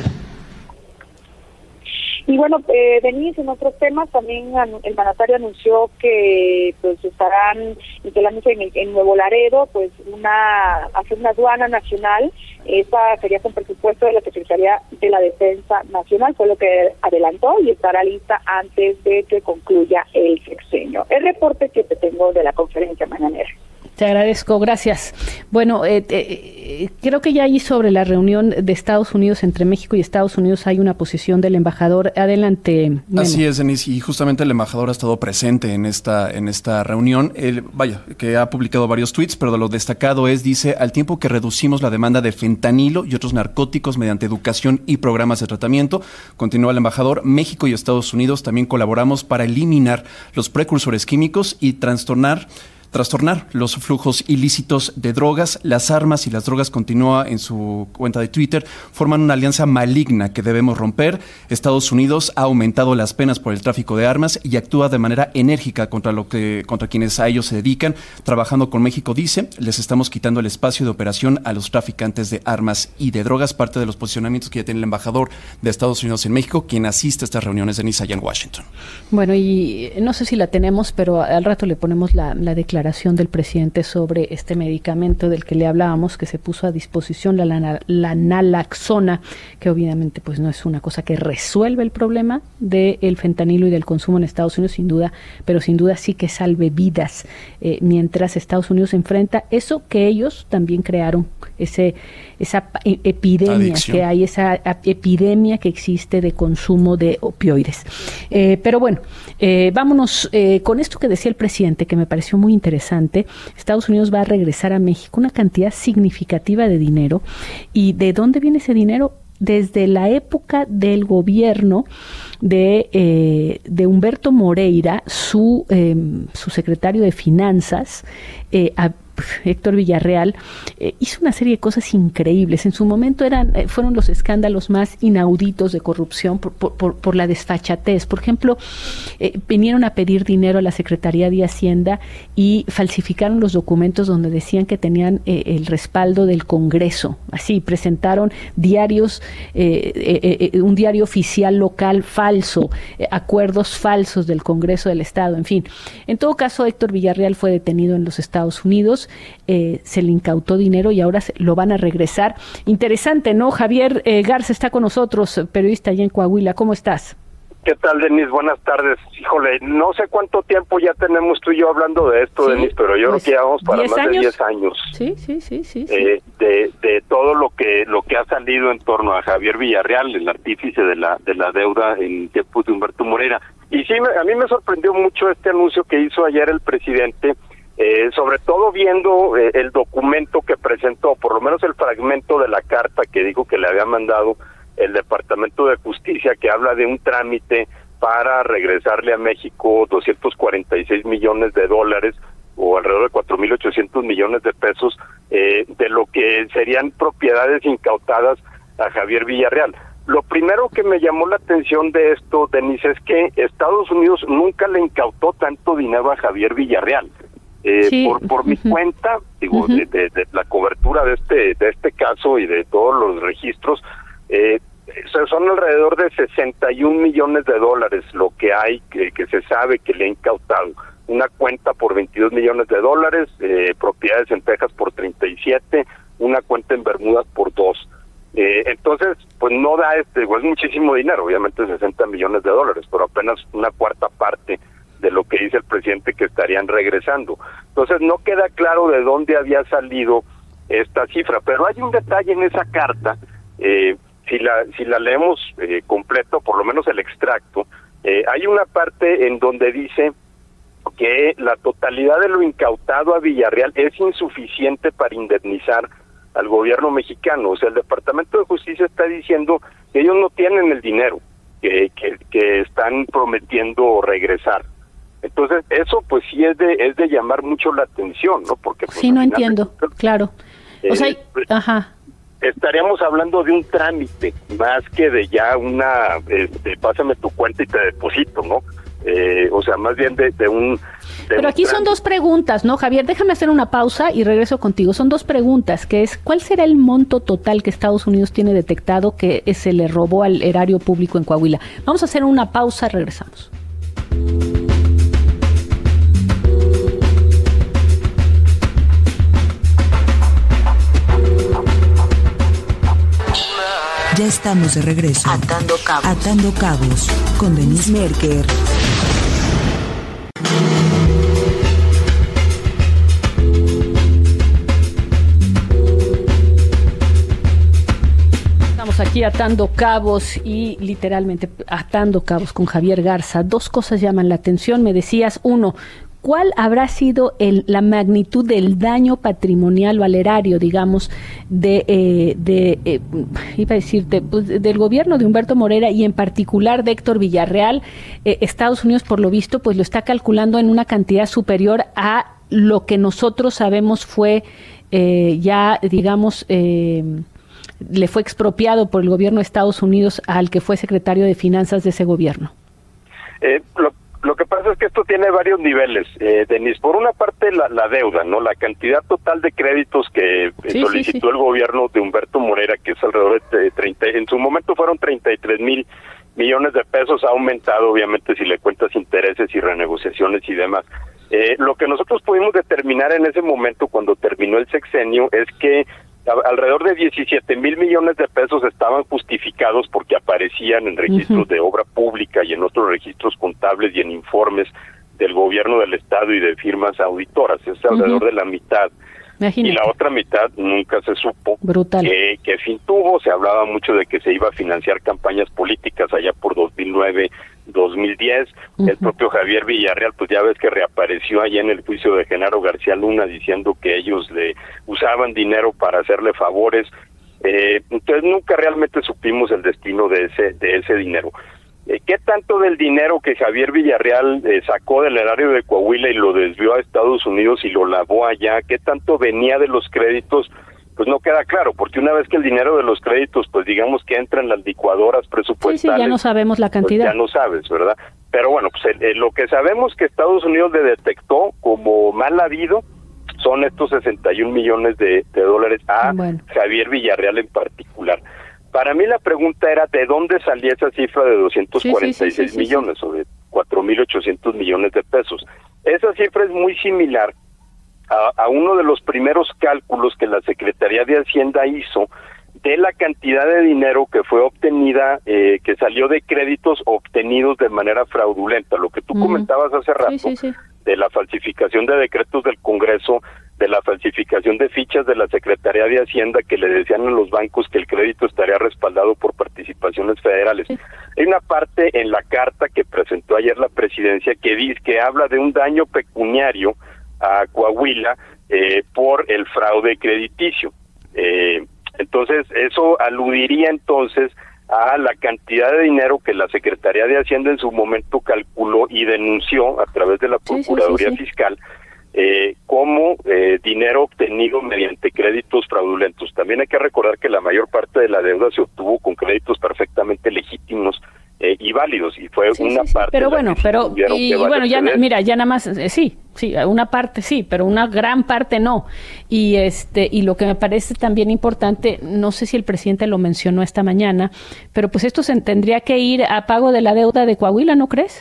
Y bueno, eh, Denise, en otros temas también el mandatario anunció que pues estarán instalándose en, en Nuevo Laredo, pues una hacer una aduana nacional. Esta sería con presupuesto de la Secretaría de la Defensa Nacional, fue lo que adelantó, y estará lista antes de que concluya el sexenio. El reporte que te tengo de la conferencia mañanera. Te agradezco, gracias. Bueno, eh, eh, creo que ya ahí sobre la reunión de Estados Unidos entre México y Estados Unidos hay una posición del embajador. Adelante, Memo. Así es, Denise, y justamente el embajador ha estado presente en esta en esta reunión. Él, vaya, que ha publicado varios tweets, pero de lo destacado es, dice, al tiempo que reducimos la demanda de fentanilo y otros narcóticos mediante educación y programas de tratamiento, continúa el embajador, México y Estados Unidos también colaboramos para eliminar los precursores químicos y trastornar trastornar los flujos ilícitos de drogas. Las armas y las drogas, continúa en su cuenta de Twitter, forman una alianza maligna que debemos romper. Estados Unidos ha aumentado las penas por el tráfico de armas y actúa de manera enérgica contra lo que contra quienes a ellos se dedican. Trabajando con México, dice, les estamos quitando el espacio de operación a los traficantes de armas y de drogas, parte de los posicionamientos que ya tiene el embajador de Estados Unidos en México, quien asiste a estas reuniones de Denise allá en Washington. Bueno, y no sé si la tenemos, pero al rato le ponemos la, la declaración del presidente sobre este medicamento del que le hablábamos, que se puso a disposición, la, la, la naloxona, que obviamente pues no es una cosa que resuelve el problema del fentanilo y del consumo en Estados Unidos, sin duda, pero sin duda sí que salve vidas, eh, mientras Estados Unidos enfrenta eso que ellos también crearon, ese esa epidemia Adicción. que hay, esa epidemia que existe de consumo de opioides. Eh, pero bueno, eh, vámonos eh, con esto que decía el presidente, que me pareció muy interesante. Estados Unidos va a regresar a México una cantidad significativa de dinero. ¿Y de dónde viene ese dinero? Desde la época del gobierno de, eh, de Humberto Moreira, su, eh, su secretario de Finanzas, eh, a, Héctor Villarreal, eh, hizo una serie de cosas increíbles. En su momento eran eh, fueron los escándalos más inauditos de corrupción por, por, por, por la desfachatez. Por ejemplo, eh, vinieron a pedir dinero a la Secretaría de Hacienda y falsificaron los documentos donde decían que tenían eh, el respaldo del Congreso. Así, presentaron diarios, eh, eh, eh, un diario oficial local falso, eh, acuerdos falsos del Congreso del Estado, en fin. En todo caso, Héctor Villarreal fue detenido en los Estados Unidos. Eh, se le incautó dinero y ahora se, lo van a regresar. Interesante, ¿no? Javier eh, Garza está con nosotros, periodista allá en Coahuila. ¿Cómo estás? ¿Qué tal, Denise? Buenas tardes. Híjole, no sé cuánto tiempo ya tenemos tú y yo hablando de esto, sí, Denise, pero yo pues, creo que llevamos para más años. de diez años. Sí, sí, sí, sí. sí. Eh, de, de todo lo que lo que ha salido en torno a Javier Villarreal, el artífice de la de la deuda en tiempos de Humberto Moreira. Y sí, me, a mí me sorprendió mucho este anuncio que hizo ayer el presidente, Eh, sobre todo viendo eh, el documento que presentó, por lo menos el fragmento de la carta que dijo que le había mandado el Departamento de Justicia, que habla de un trámite para regresarle a México doscientos cuarenta y seis millones de dólares o alrededor de cuatro mil ochocientos millones de pesos eh, de lo que serían propiedades incautadas a Javier Villarreal. Lo primero que me llamó la atención de esto, Denise, es que Estados Unidos nunca le incautó tanto dinero a Javier Villarreal. Eh, sí. Por por uh-huh. mi cuenta, digo, uh-huh. de, de, de la cobertura de este de este caso y de todos los registros, eh, son alrededor de sesenta y un millones de dólares lo que hay que, que se sabe que le ha incautado. Una cuenta por veintidós millones de dólares, eh, propiedades en Texas por treinta y siete, una cuenta en Bermudas por dos. Eh, entonces, pues no da este, pues es muchísimo dinero, obviamente sesenta millones de dólares, pero apenas una cuarta parte de lo que dice el presidente que estarían regresando. Entonces no queda claro de dónde había salido esta cifra. Pero hay un detalle en esa carta, eh, si la si la leemos eh, completo, por lo menos el extracto, eh, hay una parte en donde dice que la totalidad de lo incautado a Villarreal es insuficiente para indemnizar al gobierno mexicano. O sea, el Departamento de Justicia está diciendo que ellos no tienen el dinero que, que, que están prometiendo regresar. Entonces, eso pues sí es de es de llamar mucho la atención, ¿no? Porque pues, sí, no entiendo, claro. O eh, sea, ajá. Estaríamos hablando de un trámite más que de ya una, este, pásame tu cuenta y te deposito, ¿no? Eh, o sea, más bien de, de un... De Pero un aquí trámite. son dos preguntas, ¿no, Javier? Déjame hacer una pausa y regreso contigo. Son dos preguntas, que es, ¿cuál será el monto total que Estados Unidos tiene detectado que se le robó al erario público en Coahuila? Vamos a hacer una pausa, regresamos. Ya estamos de regreso. Atando Cabos. Atando Cabos con Denise Merker. Estamos aquí atando cabos y literalmente atando cabos con Javier Garza. Dos cosas llaman la atención. Me decías, uno, ¿cuál habrá sido el, la magnitud del daño patrimonial o al erario, digamos, de, eh, de eh, iba a decirte, pues, del gobierno de Humberto Moreira y en particular de Héctor Villarreal? Eh, Estados Unidos, por lo visto, pues lo está calculando en una cantidad superior a lo que nosotros sabemos fue eh, ya, digamos, eh, le fue expropiado por el gobierno de Estados Unidos al que fue secretario de Finanzas de ese gobierno. Eh, lo Lo que pasa es que esto tiene varios niveles, eh, Denise. Por una parte, la, la deuda, ¿no? La cantidad total de créditos que sí, solicitó sí, sí. el gobierno de Humberto Moreira, que es alrededor de treinta, en su momento fueron treinta y tres mil millones de pesos, ha aumentado, obviamente, si le cuentas intereses y renegociaciones y demás. Eh, lo que nosotros pudimos determinar en ese momento, cuando terminó el sexenio, es que alrededor de diecisiete mil millones de pesos estaban justificados porque aparecían en registros uh-huh. de obra pública y en otros registros contables y en informes del gobierno del estado y de firmas auditoras. Es alrededor uh-huh. de la mitad. Imagínate. Y la otra mitad nunca se supo qué, qué fin tuvo. Se hablaba mucho de que se iba a financiar campañas políticas allá por dos mil nueve, dos mil diez. Uh-huh. El propio Javier Villarreal, pues ya ves que reapareció allá en el juicio de Genaro García Luna diciendo que ellos le usaban dinero para hacerle favores. Eh, entonces nunca realmente supimos el destino de ese de ese dinero. Eh, ¿Qué tanto del dinero que Javier Villarreal eh, sacó del erario de Coahuila y lo desvió a Estados Unidos y lo lavó allá, qué tanto venía de los créditos? Pues no queda claro, porque una vez que el dinero de los créditos, pues digamos que entra en las licuadoras presupuestales. Sí, sí, ya no sabemos la cantidad. Pues ya no sabes, ¿verdad? Pero bueno, pues el, el, lo que sabemos que Estados Unidos le detectó como mal habido son estos sesenta y un millones de, de dólares a bueno. Javier Villarreal en particular. Para mí la pregunta era de dónde salía esa cifra de doscientos cuarenta y seis sí, sí, sí, sí, millones sí. o de cuatro mil ochocientos millones de pesos. Esa cifra es muy similar a, a uno de los primeros cálculos que la Secretaría de Hacienda hizo de la cantidad de dinero que fue obtenida, eh, que salió de créditos obtenidos de manera fraudulenta. Lo que tú uh-huh. comentabas hace rato, sí, sí, sí. de la falsificación de decretos del Congreso, de la falsificación de fichas de la Secretaría de Hacienda que le decían a los bancos que el crédito estaría respaldado por participaciones federales. Sí. Hay una parte en la carta que presentó ayer la presidencia que dice que habla de un daño pecuniario a Coahuila eh, por el fraude crediticio. Eh, entonces, eso aludiría entonces a la cantidad de dinero que la Secretaría de Hacienda en su momento calculó y denunció a través de la Procuraduría sí, sí, sí. Fiscal eh, como eh, dinero obtenido mediante créditos fraudulentos. También hay que recordar que la mayor parte de la deuda se obtuvo con créditos perfectamente legítimos eh, y válidos, y fue sí, una sí, sí. parte pero bueno, pero y, y bueno, ya mira, ya nada más eh, sí, sí, una parte sí, pero una gran parte no. Y este y lo que me parece también importante, no sé si el presidente lo mencionó esta mañana, pero pues esto se tendría que ir a pago de la deuda de Coahuila, ¿no crees?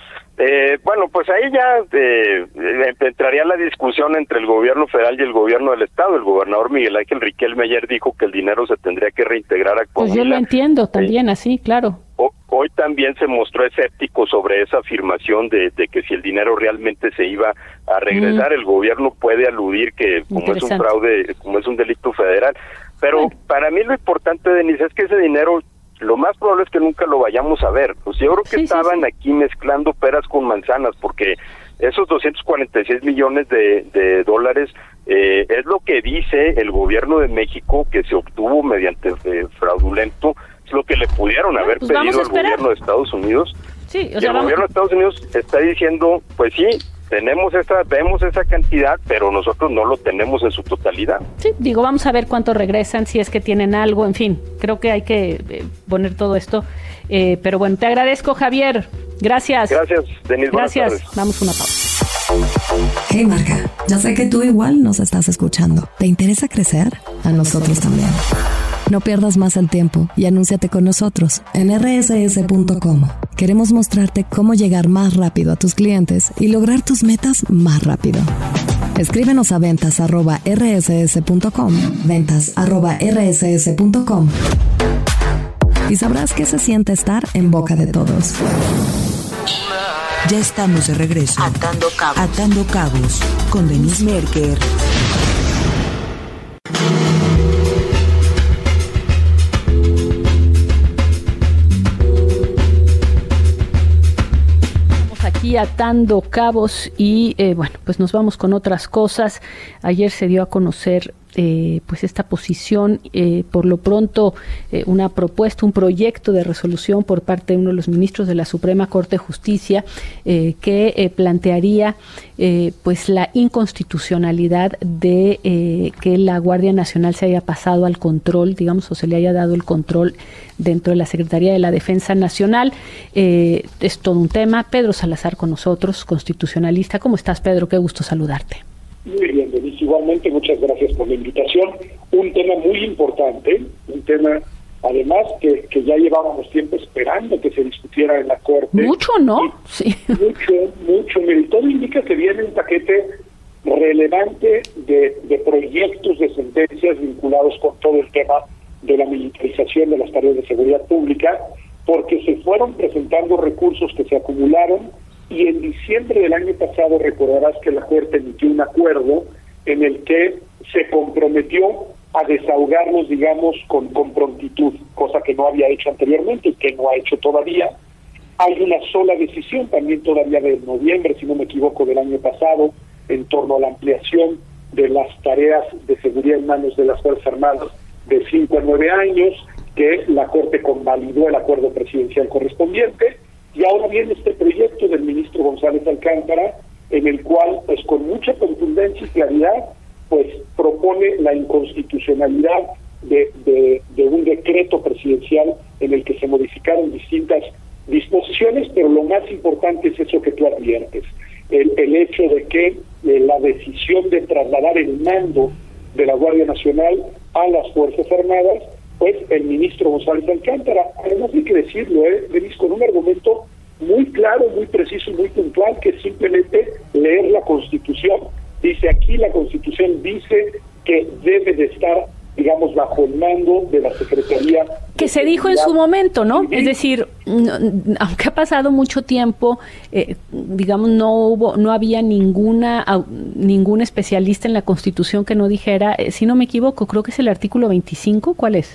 Eh, bueno, pues ahí ya eh, entraría la discusión entre el gobierno federal y el gobierno del estado. El gobernador Miguel Ángel Riquelme ayer dijo que el dinero se tendría que reintegrar a Coahuila. Pues yo lo entiendo también eh, así, claro. O, hoy también se mostró escéptico sobre esa afirmación de, de que si el dinero realmente se iba a regresar, mm. el gobierno puede aludir que como es un fraude, como es un delito federal. Pero mm. para mí lo importante, Denise, es que ese dinero, lo más probable es que nunca lo vayamos a ver. Pues yo creo que sí, estaban sí, sí. aquí mezclando peras con manzanas, porque esos doscientos cuarenta y seis millones de, de dólares eh, es lo que dice el gobierno de México que se obtuvo mediante eh, fraudulento, es lo que le pudieron haber pues pedido al gobierno de Estados Unidos. Sí, o y sea, el vamos... gobierno de Estados Unidos está diciendo, pues sí, tenemos esa, vemos esa cantidad, pero nosotros no lo tenemos en su totalidad. Sí, digo, vamos a ver cuánto regresan, si es que tienen algo, en fin, creo que hay que eh, poner todo esto. Eh, pero bueno, te agradezco, Javier. Gracias. Gracias, Denise. Gracias. Vamos una pausa. Hey, Marca, ya sé que tú igual nos estás escuchando. ¿Te interesa crecer? A nosotros también. No pierdas más el tiempo y anúnciate con nosotros en erre ese ese punto com. Queremos mostrarte cómo llegar más rápido a tus clientes y lograr tus metas más rápido. Escríbenos a ventas arroba erre ese ese punto com, ventas arroba erre ese ese punto com, y sabrás qué se siente estar en boca de todos. Ya estamos de regreso. Atando cabos. Atando cabos con Denise Merker. Aquí atando cabos y eh, bueno, pues nos vamos con otras cosas. Ayer se dio a conocer Eh, pues esta posición, eh, por lo pronto eh, una propuesta, un proyecto de resolución por parte de uno de los ministros de la Suprema Corte de Justicia eh, que eh, plantearía eh, pues la inconstitucionalidad de eh, que la Guardia Nacional se haya pasado al control, digamos, o se le haya dado el control dentro de la Secretaría de la Defensa Nacional. Eh, es todo un tema. Pedro Salazar con nosotros, constitucionalista. ¿Cómo estás, Pedro? Qué gusto saludarte. Muy bien, Denise, igualmente muchas gracias por la invitación. Un tema muy importante, un tema además que, que ya llevábamos tiempo esperando que se discutiera en la Corte. Mucho, ¿no? Sí. Mucho, mucho. Mire, todo indica que viene un paquete relevante de, de proyectos de sentencias vinculados con todo el tema de la militarización de las tareas de seguridad pública, porque se fueron presentando recursos que se acumularon. Y en diciembre del año pasado recordarás que la Corte emitió un acuerdo en el que se comprometió a desahogarnos, digamos, con, con prontitud, cosa que no había hecho anteriormente y que no ha hecho todavía. Hay una sola decisión también todavía de noviembre, si no me equivoco, del año pasado, en torno a la ampliación de las tareas de seguridad en manos de las Fuerzas Armadas de cinco a nueve años, que la Corte convalidó el acuerdo presidencial correspondiente. Y ahora viene este proyecto del ministro González Alcántara, en el cual, pues con mucha contundencia y claridad, pues propone la inconstitucionalidad de, de, de un decreto presidencial en el que se modificaron distintas disposiciones, pero lo más importante es eso que tú adviertes, el, el hecho de que eh, la decisión de trasladar el mando de la Guardia Nacional a las Fuerzas Armadas, pues el ministro González Alcántara, además hay que decirlo, ¿eh? Venís con un argumento muy claro, muy preciso y muy puntual, que es simplemente leer la Constitución. Dice aquí, la Constitución dice que debe de estar, digamos, bajo el mando de la Secretaría. Que se dijo en su momento, ¿no? Es decir, no, aunque ha pasado mucho tiempo, eh, digamos, no hubo, no había ninguna ningún especialista en la Constitución que no dijera, eh, si no me equivoco, creo que es el artículo veinticinco, ¿cuál es?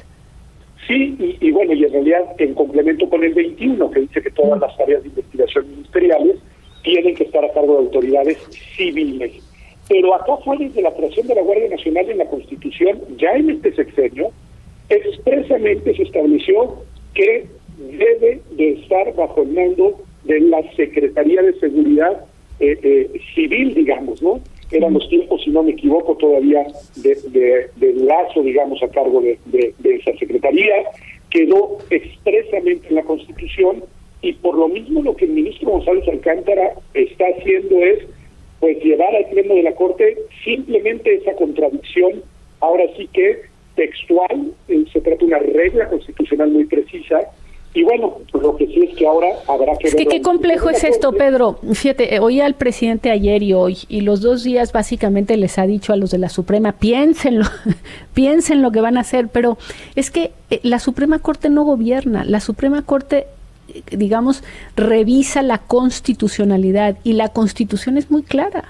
Sí, y, y bueno, y en realidad en complemento con el veintiuno, que dice que todas las tareas de investigación ministeriales tienen que estar a cargo de autoridades civiles. Pero acá fue desde la creación de la Guardia Nacional en la Constitución, ya en este sexenio, expresamente se estableció que debe de estar bajo el mando de la Secretaría de Seguridad eh, eh, Civil, digamos, ¿no? Eran los tiempos, si no me equivoco, todavía de, de, de Lazo, digamos, a cargo de, de, de esa secretaría. Quedó expresamente en la Constitución y por lo mismo lo que el ministro González Alcántara está haciendo es pues llevar al pleno de la Corte simplemente esa contradicción, ahora sí que textual, eh, se trata de una regla constitucional muy precisa. Y bueno, lo que sí es que ahora habrá que... Es que qué complejo es esto, Pedro. Fíjate, oía al presidente ayer y hoy, y los dos días básicamente les ha dicho a los de la Suprema, piénsenlo, piensen lo que van a hacer, pero es que la Suprema Corte no gobierna, la Suprema Corte digamos, revisa la constitucionalidad, y la Constitución es muy clara.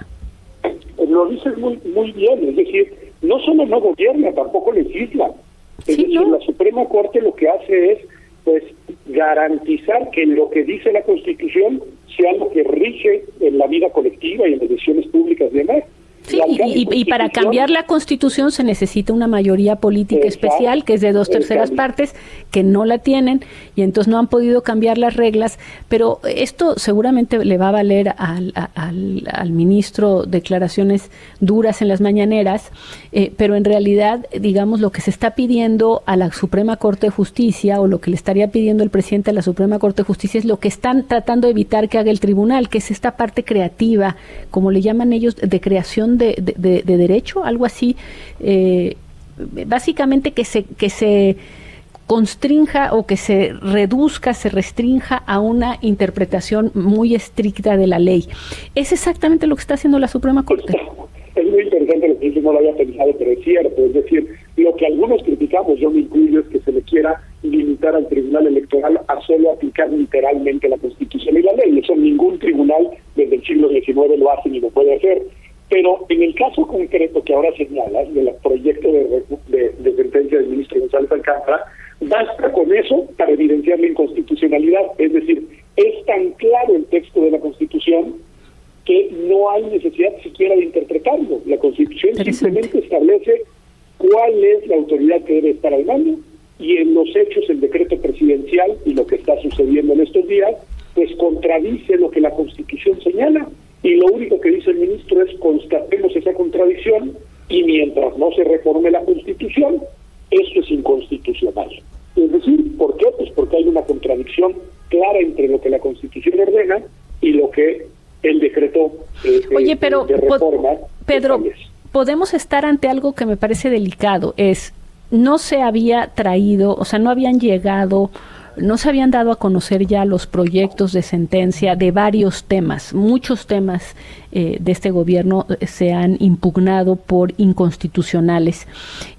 Lo dices muy, muy bien, es decir, no solo no gobierna, tampoco legisla. Es Sí, decir, ¿no? la Suprema Corte lo que hace es, pues, garantizar que lo que dice la Constitución sea lo que rige en la vida colectiva y en las decisiones públicas y demás. Sí, y, y, y para cambiar la Constitución se necesita una mayoría política Exacto, especial, que es de dos terceras exacto. partes, que no la tienen, y entonces no han podido cambiar las reglas, pero esto seguramente le va a valer al, al, al ministro declaraciones duras en las mañaneras, eh, pero en realidad, digamos, lo que se está pidiendo a la Suprema Corte de Justicia, o lo que le estaría pidiendo el presidente a la Suprema Corte de Justicia, es lo que están tratando de evitar que haga el tribunal, que es esta parte creativa, como le llaman ellos, de creación De, de, de derecho, algo así, eh, básicamente que se que se constrinja o que se reduzca, se restrinja a una interpretación muy estricta de la ley. Es exactamente lo que está haciendo la Suprema Corte. Es muy interesante lo que dice, no lo había pensado, pero es cierto. Es decir, lo que algunos criticamos, yo me incluyo, es que se le quiera limitar al Tribunal Electoral a solo aplicar literalmente la Constitución y la ley. Eso ningún tribunal desde el siglo diecinueve lo hace ni lo puede hacer. Pero en el caso concreto que ahora señalas, del proyecto de, de, de sentencia del ministro González Alcántara, basta con eso para evidenciar la inconstitucionalidad. Es decir, es tan claro el texto de la Constitución que no hay necesidad siquiera de interpretarlo. La Constitución simplemente establece cuál es la autoridad que debe estar al mando, y en los hechos el decreto presidencial y lo que está sucediendo en estos días, pues contradice lo que la Constitución señala. Y lo único que dice el ministro es: constatemos esa contradicción, y mientras no se reforme la Constitución, eso es inconstitucional. Es decir, ¿por qué? Pues porque hay una contradicción clara entre lo que la Constitución ordena y lo que el decreto eh, Oye, pero, de reforma Pedro, establece. Podemos estar ante algo que me parece delicado. Es, no se había traído, o sea, no habían llegado... No se habían dado a conocer ya los proyectos de sentencia de varios temas. Muchos temas eh, de este gobierno se han impugnado por inconstitucionales,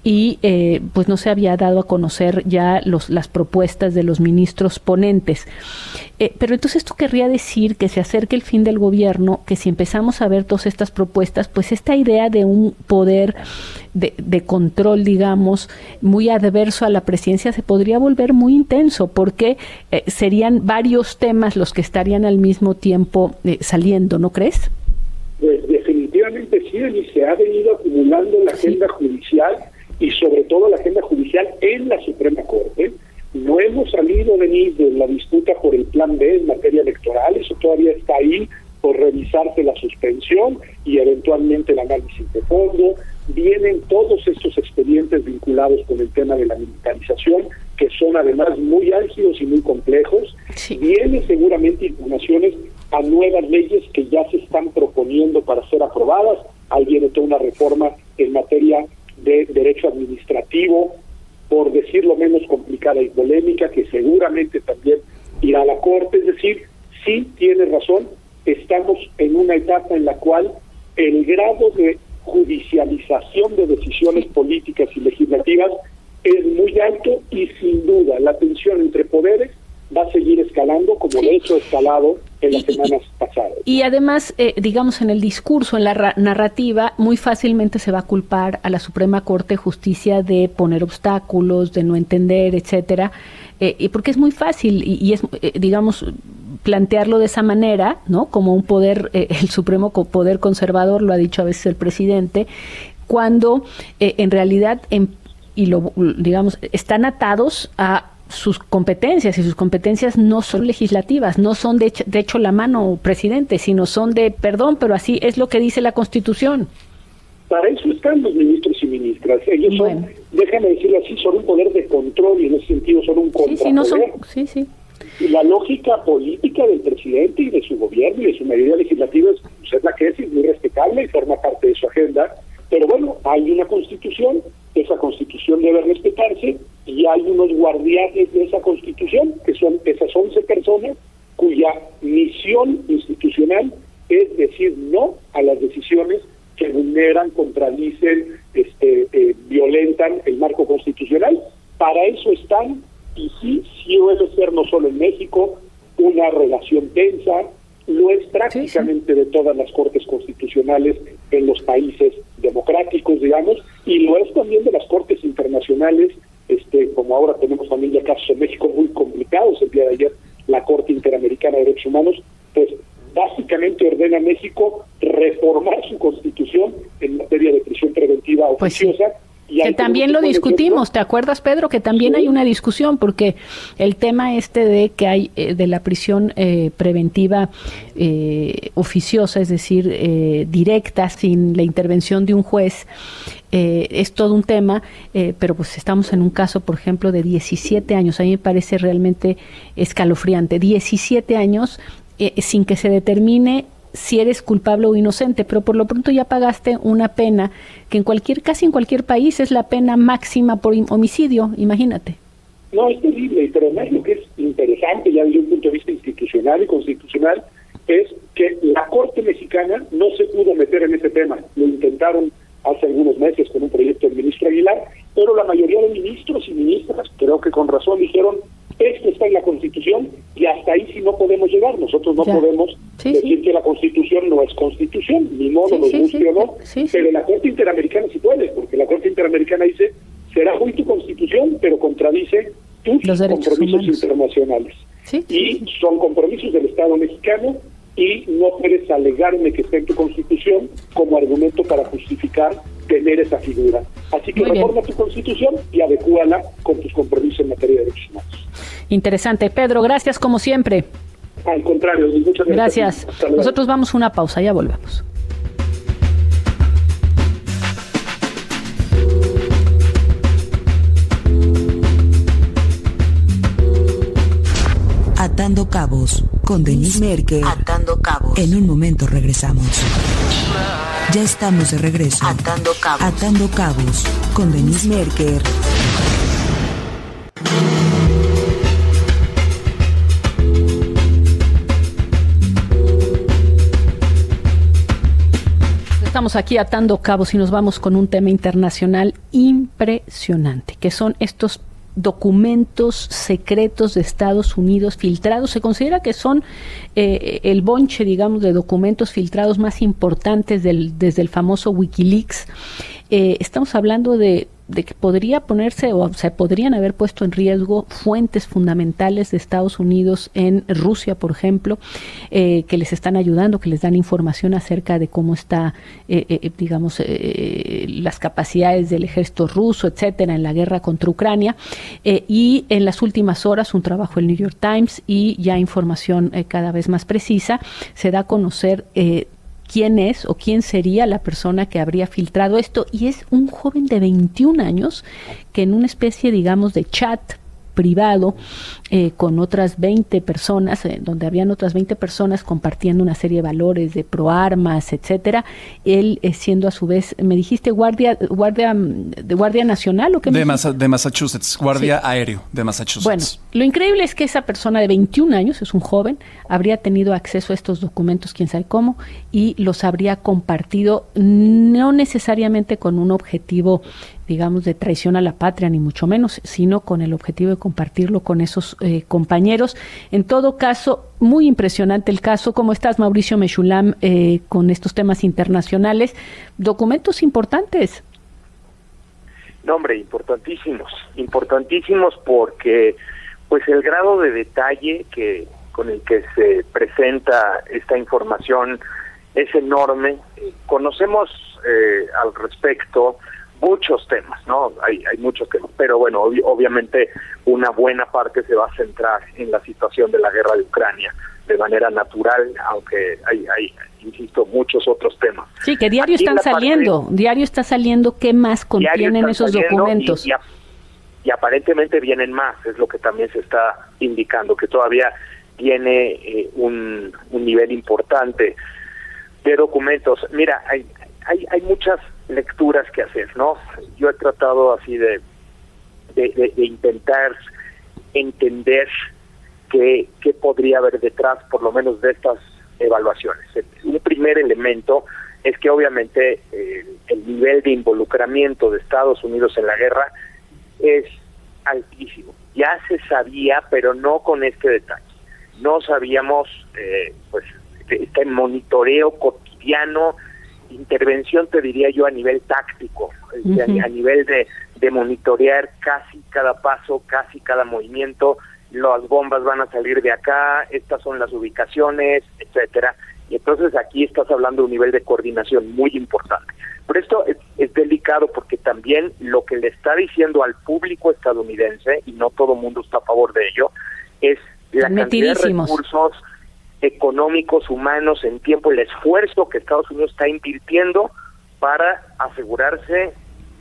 y eh, pues no se había dado a conocer ya los, las propuestas de los ministros ponentes. Eh, pero entonces esto querría decir que se acerque el fin del gobierno, que si empezamos a ver todas estas propuestas, pues esta idea de un poder de, de control, digamos, muy adverso a la presidencia se podría volver muy intenso, porque eh, serían varios temas los que estarían al mismo tiempo eh, saliendo, ¿no crees? Pues definitivamente sí, y se ha venido acumulando la Sí. agenda judicial, y sobre todo la agenda judicial en la Suprema Corte. No hemos salido, Denise, de la disputa por el Plan B en materia electoral. Eso todavía está ahí por revisarse la suspensión y eventualmente el análisis de fondo. Vienen todos estos expedientes vinculados con el tema de la militarización, que son además muy álgidos y muy complejos. Sí. Vienen seguramente impugnaciones a nuevas leyes que ya se están proponiendo para ser aprobadas. Ahí viene toda una reforma en materia de derecho administrativo, por decirlo menos complicada y polémica, que seguramente también irá a la Corte. Es decir, sí tienes razón, estamos en una etapa en la cual el grado de judicialización de decisiones políticas y legislativas es muy alto, y sin duda la tensión entre poderes va a seguir escalando, como Sí. de hecho ha escalado en las Y- y- semanas pasadas. Y además, eh, digamos, en el discurso, en la ra- narrativa, muy fácilmente se va a culpar a la Suprema Corte de Justicia de poner obstáculos, de no entender, etcétera, eh, y porque es muy fácil, y, y es, eh, digamos, plantearlo de esa manera, ¿no? Como un poder, eh, el supremo co- poder conservador, lo ha dicho a veces el presidente, cuando eh, en realidad, em- y lo digamos, están atados a sus competencias, y sus competencias no son legislativas, no son de hecho, de hecho la mano, presidente, sino son de perdón, pero así es lo que dice la Constitución. Para eso están los ministros y ministras. Ellos Bueno. son, déjame decirlo así, son un poder de control, y en ese sentido son un Sí, contrapoder. sí, no son, sí, sí. Y la lógica política del presidente y de su gobierno y de su mayoría legislativa es, pues, es la que es, y muy respetable y forma parte de su agenda. Pero bueno, hay una Constitución, esa Constitución debe respetarse, y hay unos guardianes de esa Constitución, que son esas once personas cuya misión institucional es decir no a las decisiones que vulneran, contradicen, este, eh, violentan el marco constitucional. Para eso están, y sí, sí debe ser no solo en México, una relación tensa, lo es prácticamente sí, sí. de todas las cortes constitucionales en los países democráticos, digamos, y lo es también de las cortes internacionales, este, como ahora tenemos también ya casos en México muy complicados. El día de ayer la Corte Interamericana de Derechos Humanos, pues básicamente ordena a México reformar su constitución en materia de prisión preventiva oficiosa. Pues sí. Que también lo discutimos, ¿te acuerdas, Pedro? Que también sí. hay una discusión, porque el tema este de que hay eh, de la prisión eh, preventiva eh, oficiosa, es decir, eh, directa, sin la intervención de un juez, eh, es todo un tema, eh, pero pues estamos en un caso, por ejemplo, de diecisiete años. A mí me parece realmente escalofriante. diecisiete años eh, sin que se determine si eres culpable o inocente, pero por lo pronto ya pagaste una pena que en cualquier, casi en cualquier país es la pena máxima por homicidio, imagínate. No, es terrible, pero además lo que es interesante ya desde un punto de vista institucional y constitucional es que la Corte Mexicana no se pudo meter en ese tema. Lo intentaron hace algunos meses con un proyecto del ministro Aguilar, pero la mayoría de ministros y ministras, creo que con razón, dijeron: esto está en la Constitución y hasta ahí sí no podemos llegar. Nosotros no ya. podemos sí, decir sí. que la Constitución no es Constitución, ni modo, sí, nos sí, guste sí, o no, sí, sí. pero la Corte Interamericana sí puede, porque la Corte Interamericana dice: será muy tu Constitución, pero contradice tus Los compromisos humanos. internacionales. Sí, sí, y sí. son compromisos del Estado mexicano, y no puedes alegarme que esté en tu Constitución como argumento para justificar tener esa figura. Así que Muy reforma bien. tu Constitución y adecúala con tus compromisos en materia de derechos humanos. Interesante. Pedro, gracias como siempre. Al contrario, muchas gracias. Gracias. Nosotros vamos a una pausa, ya volvemos. Atando Cabos con Denise Merker. Atando Cabos. En un momento regresamos. Ya estamos de regreso. Atando Cabos. Atando Cabos con Denise Merker. Estamos aquí atando cabos y nos vamos con un tema internacional impresionante, que son estos documentos secretos de Estados Unidos filtrados. Se considera que son eh, el bonche, digamos, de documentos filtrados más importantes del, desde el famoso WikiLeaks. Eh, estamos hablando de, de que podría ponerse o se podrían haber puesto en riesgo fuentes fundamentales de Estados Unidos en Rusia, por ejemplo, eh, que les están ayudando, que les dan información acerca de cómo está, eh, eh, digamos, eh, las capacidades del ejército ruso, etcétera, en la guerra contra Ucrania. Eh, y en las últimas horas, un trabajo del New York Times y ya información eh, cada vez más precisa, se da a conocer eh, quién es o quién sería la persona que habría filtrado esto, y es un joven de veintiún años que en una especie, digamos, de chat privado eh, con otras veinte personas, eh, donde habían otras veinte personas compartiendo una serie de valores de proarmas, etcétera, él eh, siendo a su vez, me dijiste guardia guardia de guardia nacional o qué de, me Masa, de Massachusetts, guardia sí. aéreo de Massachusetts. Bueno, lo increíble es que esa persona de veintiún años, es un joven, habría tenido acceso a estos documentos, quién sabe cómo, y los habría compartido no necesariamente con un objetivo, digamos, de traición a la patria, ni mucho menos, sino con el objetivo de compartirlo con esos eh, compañeros. En todo caso, muy impresionante el caso. ¿Cómo estás, Mauricio Mechulam, eh, con estos temas internacionales? Documentos importantes. No, hombre, importantísimos, importantísimos porque pues el grado de detalle que con el que se presenta esta información es enorme. Conocemos eh, al respecto muchos temas, ¿no? Hay, hay muchos temas, pero bueno, ob- obviamente una buena parte se va a centrar en la situación de la guerra de Ucrania, de manera natural, aunque hay, hay insisto, muchos otros temas. Sí, que diario Aquí están saliendo, parte, diario está saliendo qué más contienen esos documentos. Y, y, a, y aparentemente vienen más, es lo que también se está indicando, que todavía tiene eh, un, un nivel importante de documentos. Mira, hay, hay, hay muchas lecturas que hacer, ¿no? Yo he tratado así de, de, de, de intentar entender qué, qué podría haber detrás, por lo menos, de estas evaluaciones. Un primer elemento es que obviamente eh, el nivel de involucramiento de Estados Unidos en la guerra es altísimo. Ya se sabía, pero no con este detalle. no sabíamos, eh, pues, este monitoreo cotidiano, intervención, te diría yo, a nivel táctico, uh-huh. a, a nivel de, de monitorear casi cada paso, casi cada movimiento, las bombas van a salir de acá, estas son las ubicaciones, etcétera. Y entonces aquí estás hablando de un nivel de coordinación muy importante. Pero esto es, es delicado porque también lo que le está diciendo al público estadounidense, y no todo el mundo está a favor de ello, es la cantidad de recursos económicos, humanos, en tiempo, el esfuerzo que Estados Unidos está invirtiendo para asegurarse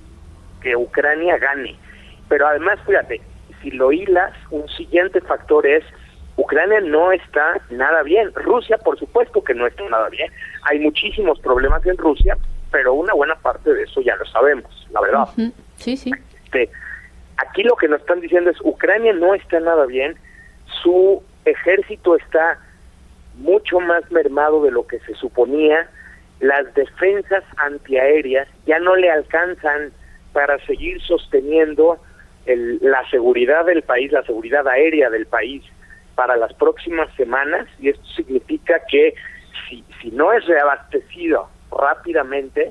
que Ucrania gane. Pero además, fíjate, si lo hilas, un siguiente factor es Ucrania no está nada bien. Rusia, por supuesto que no está nada bien. Hay muchísimos problemas en Rusia, pero una buena parte de eso ya lo sabemos, la verdad. Uh-huh. Sí, sí. Este, aquí lo que nos están diciendo es Ucrania no está nada bien, su ejército está mucho más mermado de lo que se suponía, las defensas antiaéreas ya no le alcanzan para seguir sosteniendo el, la seguridad del país, la seguridad aérea del país para las próximas semanas, y esto significa que si, si no es reabastecido rápidamente,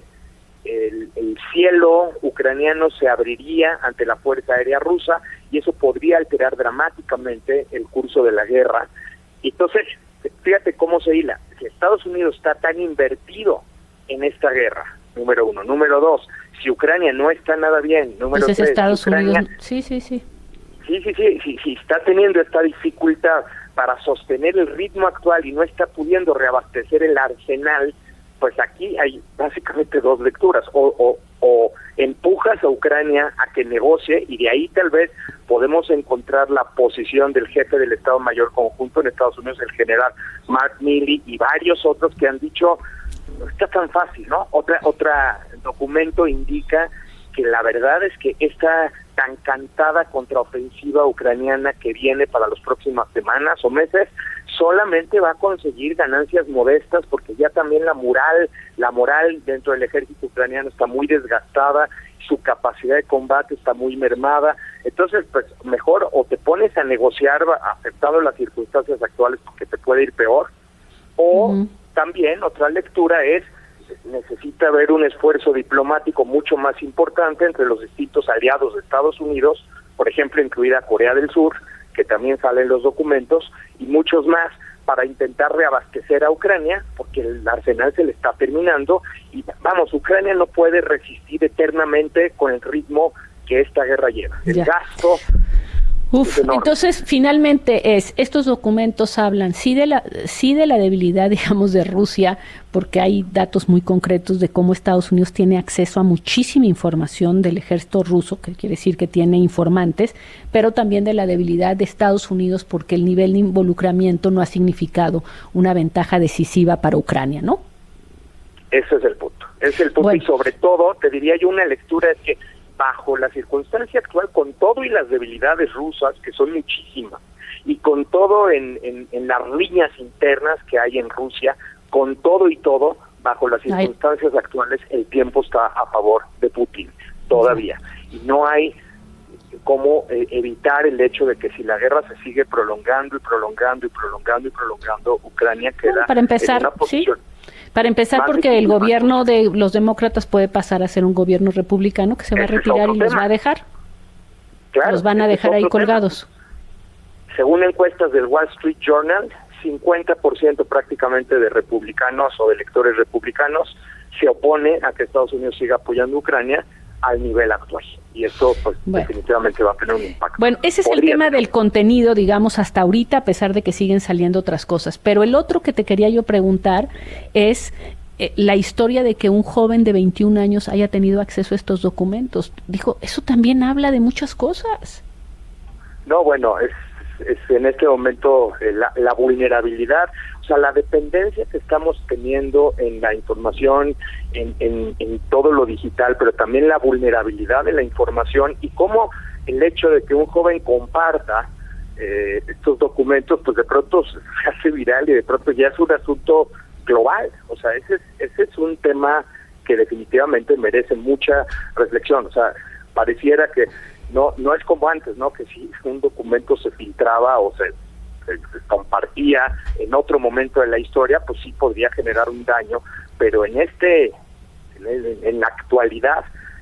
el, el cielo ucraniano se abriría ante la Fuerza Aérea Rusa y eso podría alterar dramáticamente el curso de la guerra. Entonces, fíjate cómo se hila. Si Estados Unidos está tan invertido en esta guerra, número uno. Número dos, si Ucrania no está nada bien, número pues es tres, Estados Ucrania, Unidos. Sí, sí, sí. Sí, sí, sí, sí, sí, está teniendo esta dificultad para sostener el ritmo actual y no está pudiendo reabastecer el arsenal, pues aquí hay básicamente dos lecturas, o, o, o empujas a Ucrania a que negocie y de ahí tal vez podemos encontrar la posición del jefe del Estado Mayor Conjunto en Estados Unidos, el general Mark Milley y varios otros que han dicho, no está tan fácil, ¿no? Otra, otra documento indica que la verdad es que esta tan cantada contraofensiva ucraniana que viene para las próximas semanas o meses solamente va a conseguir ganancias modestas porque ya también la moral, la moral dentro del ejército ucraniano está muy desgastada, su capacidad de combate está muy mermada, entonces pues mejor o te pones a negociar aceptando las circunstancias actuales porque te puede ir peor, o uh-huh. también otra lectura es necesita haber un esfuerzo diplomático mucho más importante entre los distintos aliados de Estados Unidos, por ejemplo, incluida Corea del Sur, que también sale en los documentos, y muchos más, para intentar reabastecer a Ucrania, porque el arsenal se le está terminando, y vamos, Ucrania no puede resistir eternamente con el ritmo que esta guerra lleva. El ya. gasto... Uf, entonces finalmente es, estos documentos hablan sí de la sí de la debilidad, digamos, de Rusia, porque hay datos muy concretos de cómo Estados Unidos tiene acceso a muchísima información del ejército ruso, que quiere decir que tiene informantes, pero también de la debilidad de Estados Unidos porque el nivel de involucramiento no ha significado una ventaja decisiva para Ucrania, ¿no? Ese es el punto, ese es el punto bueno. Y sobre todo, te diría yo una lectura es que bajo la circunstancia actual, con todo y las debilidades rusas, que son muchísimas, y con todo en, en, en las riñas internas que hay en Rusia, con todo y todo, bajo las circunstancias Ay. actuales, el tiempo está a favor de Putin, todavía. Y no hay cómo eh, evitar el hecho de que si la guerra se sigue prolongando y prolongando y prolongando y prolongando, Ucrania queda bueno, para empezar, en una posición... ¿sí? Para empezar, porque el gobierno de los demócratas puede pasar a ser un gobierno republicano que se va a retirar y los va a dejar. Claro, los van a dejar ahí colgados. Según encuestas del Wall Street Journal, cincuenta por ciento prácticamente de republicanos o de electores republicanos se opone a que Estados Unidos siga apoyando a Ucrania al nivel actual. Y esto pues bueno. definitivamente va a tener un impacto. Bueno, ese es Podría el tema tener. del contenido, digamos, hasta ahorita, a pesar de que siguen saliendo otras cosas. Pero el otro que te quería yo preguntar es eh, la historia de que un joven de veintiún años haya tenido acceso a estos documentos. Dijo, eso también habla de muchas cosas. No, bueno, es, es en este momento eh, la, la vulnerabilidad, o sea, la dependencia que estamos teniendo en la información, en, en, en todo lo digital, pero también la vulnerabilidad de la información y cómo el hecho de que un joven comparta eh, estos documentos, pues de pronto se hace viral y de pronto ya es un asunto global. O sea, ese es, ese es un tema que definitivamente merece mucha reflexión. O sea, pareciera que no no es como antes, ¿no? Que si un documento se filtraba o se se compartía en otro momento de la historia, pues sí podría generar un daño, pero en este, en, en la actualidad,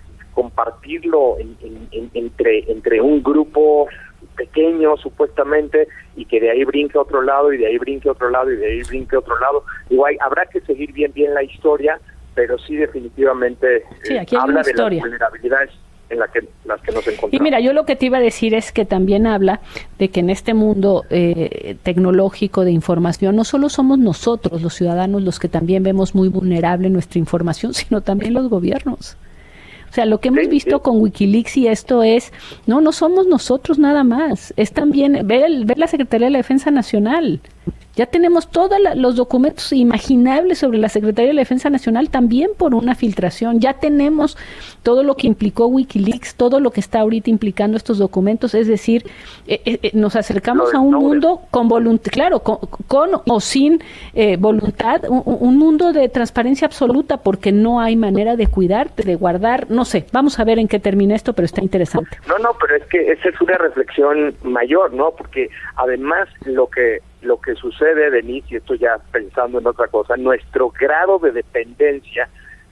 compartirlo en, en, en, entre entre un grupo pequeño supuestamente, y que de ahí brinque a otro lado y de ahí brinque a otro lado y de ahí brinque a otro lado, igual habrá que seguir bien bien la historia, pero sí definitivamente sí, aquí eh, hay habla una de historia. las vulnerabilidades en la que, las que nos encontramos. Y mira, yo lo que te iba a decir es que también habla de que en este mundo eh, tecnológico de información, no solo somos nosotros los ciudadanos los que también vemos muy vulnerable nuestra información, sino también los gobiernos. O sea, lo que hemos visto con Wikileaks y esto es, no, no somos nosotros nada más, es también ver, el, ver la Secretaría de la Defensa Nacional. Ya tenemos todos la, los documentos imaginables sobre la Secretaría de la Defensa Nacional también por una filtración. Ya tenemos todo lo que implicó Wikileaks, todo lo que está ahorita implicando estos documentos. Es decir, eh, eh, nos acercamos a un mundo con voluntad, claro, con, con o sin eh, voluntad, un, un mundo de transparencia absoluta, porque no hay manera de cuidarte, de guardar. No sé, vamos a ver en qué termina esto, pero está interesante. No, no, pero es que esa es una reflexión mayor, ¿no? Porque además lo que lo que sucede, Denise, y esto ya pensando en otra cosa, nuestro grado de dependencia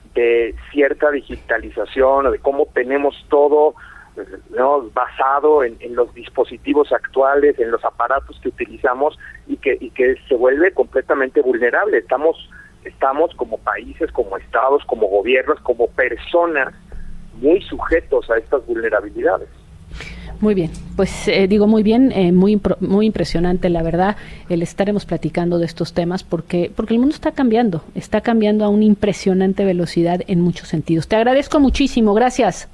de cierta digitalización o de cómo tenemos todo, ¿no?, basado en, en los dispositivos actuales, en los aparatos que utilizamos, y que y que se vuelve completamente vulnerable. Estamos estamos como países, como estados, como gobiernos, como personas muy sujetos a estas vulnerabilidades. Muy bien, pues eh, digo muy bien, eh, muy muy impresionante, la verdad, el estaremos platicando de estos temas porque porque el mundo está cambiando, está cambiando a una impresionante velocidad en muchos sentidos. Te agradezco muchísimo, gracias.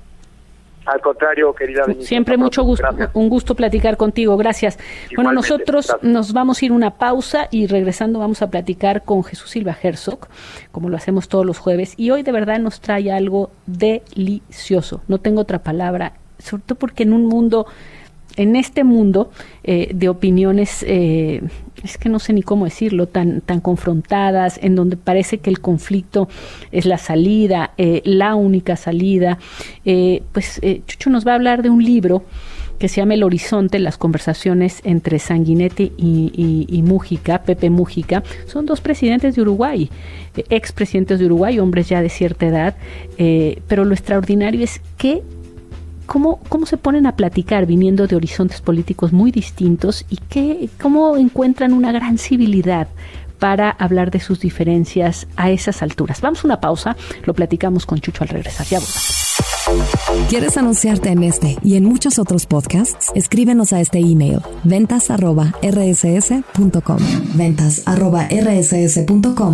Al contrario, querida Denise. Siempre mucho gusto, gracias. Un gusto platicar contigo, gracias. Igualmente, bueno, nosotros gracias. Nos vamos a ir a una pausa y regresando vamos a platicar con Jesús Silva Herzog, como lo hacemos todos los jueves, y hoy de verdad nos trae algo delicioso, no tengo otra palabra, sobre todo porque en un mundo, en este mundo eh, de opiniones, eh, es que no sé ni cómo decirlo, tan, tan confrontadas, en donde parece que el conflicto es la salida, eh, la única salida, eh, pues eh, Chucho nos va a hablar de un libro que se llama El Horizonte, las conversaciones entre Sanguinetti y, y, y Mújica, Pepe Mújica. Son dos presidentes de Uruguay, eh, expresidentes de Uruguay, hombres ya de cierta edad, eh, pero lo extraordinario es que Cómo, cómo se ponen a platicar viniendo de horizontes políticos muy distintos y que, cómo encuentran una gran civilidad para hablar de sus diferencias a esas alturas. Vamos a una pausa, lo platicamos con Chucho al regresar. Ya volvemos. ¿Quieres anunciarte en este y en muchos otros podcasts? Escríbenos a este email, ventas arroba r s s punto com. ventas arroba r s s punto com.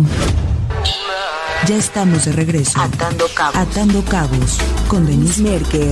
Ya estamos de regreso. Atando cabos. Atando cabos con Denise Merker.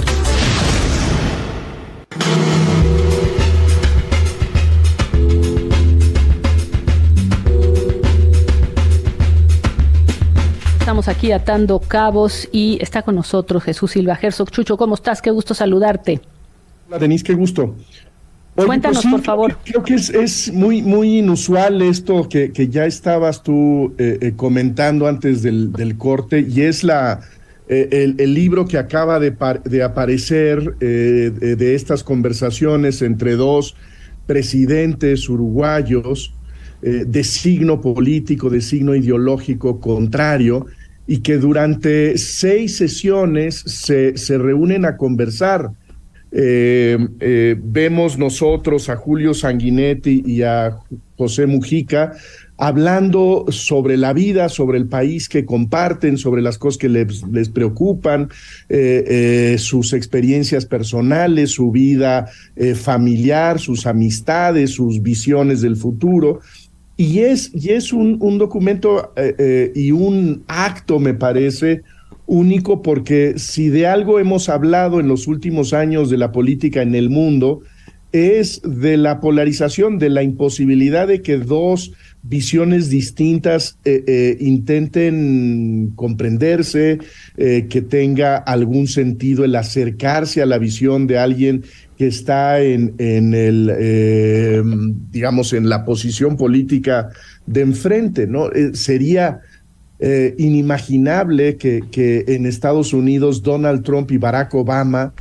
Estamos aquí atando cabos y está con nosotros Jesús Silva Herzog. Chucho, ¿cómo estás? Qué gusto saludarte. Hola, Denise, qué gusto. Oye, Cuéntanos, pues sí, por favor. Creo que es, es muy, muy inusual esto que, que ya estabas tú eh, eh, comentando antes del, del corte, y es la eh, el, el libro que acaba de, par, de aparecer eh, de, de estas conversaciones entre dos presidentes uruguayos eh, de signo político, de signo ideológico contrario, y que durante seis sesiones se, se reúnen a conversar. Eh, eh, vemos nosotros a Julio Sanguinetti y a José Mújica hablando sobre la vida, sobre el país que comparten, sobre las cosas que les, les preocupan, eh, eh, sus experiencias personales, su vida eh, familiar, sus amistades, sus visiones del futuro. Y es, y es un, un documento eh, eh, y un acto, me parece, único, porque si de algo hemos hablado en los últimos años de la política en el mundo, es de la polarización, de la imposibilidad de que dos visiones distintas eh, eh, intenten comprenderse, eh, que tenga algún sentido el acercarse a la visión de alguien que está en, en el, eh, digamos, en la posición política de enfrente, ¿no? Eh, sería Eh, inimaginable que, que en Estados Unidos Donald Trump y Barack Obama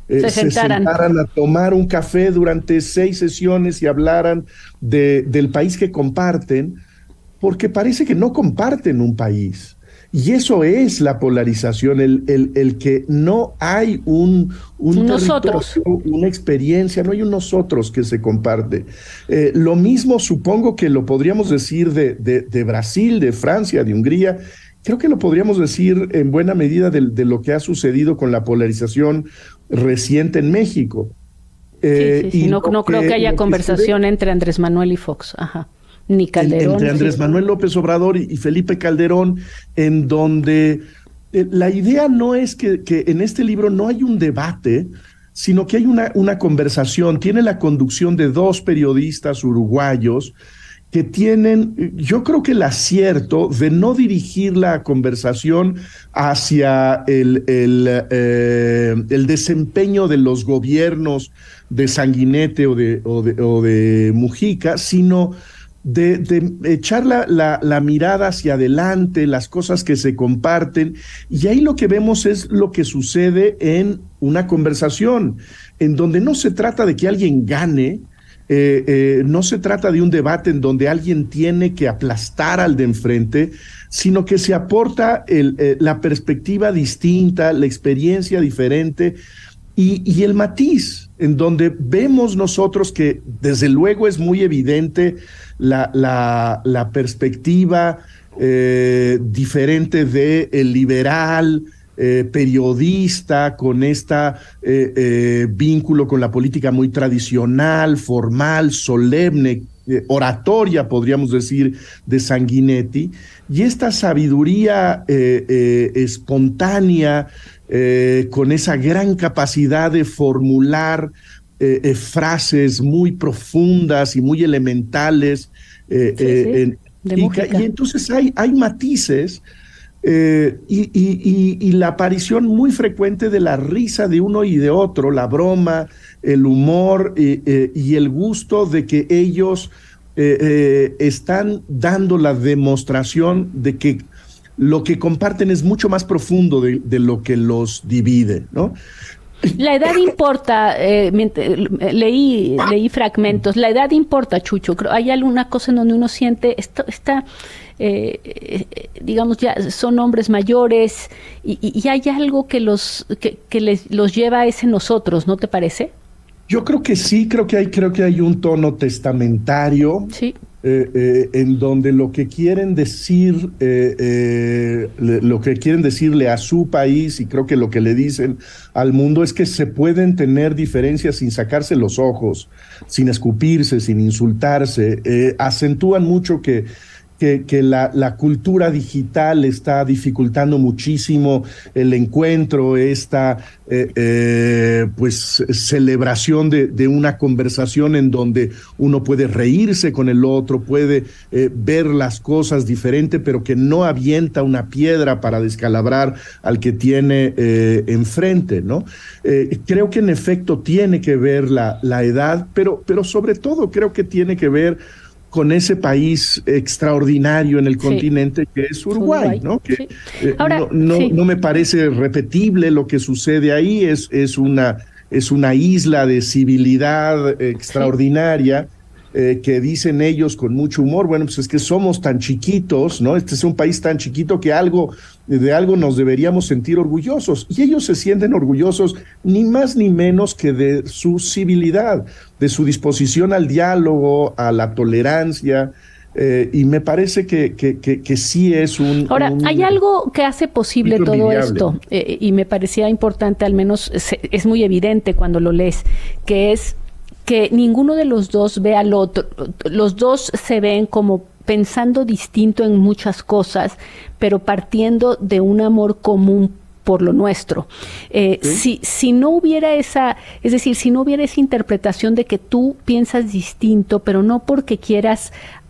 eh, se, se sentaran. sentaran a tomar un café durante seis sesiones y hablaran de, del país que comparten, porque parece que no comparten un país. Y eso es la polarización, el, el, el que no hay un, un nosotros, una experiencia, no hay un nosotros que se comparte. Eh, lo mismo supongo que lo podríamos decir de, de, de Brasil, de Francia, de Hungría. Creo que lo podríamos decir en buena medida de, de lo que ha sucedido con la polarización reciente en México. Eh, sí, sí, sí. Y no, no que, creo que haya conversación ve, entre Andrés Manuel y Fox. Ajá. Ni Calderón. Entre Andrés sí. Manuel López Obrador y, y Felipe Calderón, en donde eh, la idea no es que, que en este libro no hay un debate, sino que hay una, una conversación. Tiene la conducción de dos periodistas uruguayos que tienen, yo creo que el acierto de no dirigir la conversación hacia el, el, eh, el desempeño de los gobiernos de Sanguinete o de, o de, o de Mujica, sino de, de echar la, la, la mirada hacia adelante, las cosas que se comparten, y ahí lo que vemos es lo que sucede en una conversación, en donde no se trata de que alguien gane, eh, eh, no se trata de un debate en donde alguien tiene que aplastar al de enfrente, sino que se aporta el, eh, la perspectiva distinta, la experiencia diferente, y, y el matiz, en donde vemos nosotros que desde luego es muy evidente la, la, la perspectiva eh, diferente de el liberal, eh, periodista, con este eh, eh, vínculo con la política muy tradicional, formal, solemne, eh, oratoria, podríamos decir, de Sanguinetti, y esta sabiduría eh, eh, espontánea, Eh, con esa gran capacidad de formular eh, eh, frases muy profundas y muy elementales. Eh, sí, eh, sí, en, de y, y entonces hay, hay matices eh, y, y, y, y la aparición muy frecuente de la risa de uno y de otro, la broma, el humor eh, eh, y el gusto de que ellos eh, eh, están dando la demostración de que lo que comparten es mucho más profundo de, de lo que los divide, ¿no? La edad importa, eh, leí, leí fragmentos, la edad importa, Chucho. Creo, hay alguna cosa en donde uno siente, esto está, eh, eh, digamos, ya son hombres mayores y, y hay algo que los que, que les los lleva a ese nosotros, ¿no te parece? Yo creo que sí, creo que hay, creo que hay un tono testamentario. Sí. Eh, eh, en donde lo que quieren decir, eh, eh, le, lo que quieren decirle a su país, y creo que lo que le dicen al mundo es que se pueden tener diferencias sin sacarse los ojos, sin escupirse, sin insultarse. Eh, acentúan mucho que que, que la, la cultura digital está dificultando muchísimo el encuentro, esta eh, eh, pues celebración de, de una conversación en donde uno puede reírse con el otro, puede eh, ver las cosas diferente, pero que no avienta una piedra para descalabrar al que tiene eh, enfrente, ¿no? Eh, creo que en efecto tiene que ver la, la edad, pero, pero sobre todo creo que tiene que ver con ese país extraordinario en el sí. continente que es Uruguay, Uruguay. ¿no? Que, sí. eh, Ahora, no, no, sí. no me parece repetible lo que sucede ahí, es, es, una, es una isla de civilidad extraordinaria. Sí. Eh, que dicen ellos con mucho humor, bueno, pues es que somos tan chiquitos, ¿no? Este es un país tan chiquito que algo, de algo nos deberíamos sentir orgullosos. Y ellos se sienten orgullosos ni más ni menos que de su civilidad, de su disposición al diálogo, a la tolerancia, eh, y me parece que, que, que, que sí es un... Ahora, un, hay algo que hace posible todo envidiable. esto, eh, y me parecía importante, al menos es, es muy evidente cuando lo lees, que es que ninguno de los dos ve al otro, los dos se ven como pensando distinto en muchas cosas, pero partiendo de un amor común por lo nuestro. Eh, ¿Sí? si, si no hubiera esa, es decir, si no hubiera esa interpretación de que tú piensas distinto, pero no porque quieras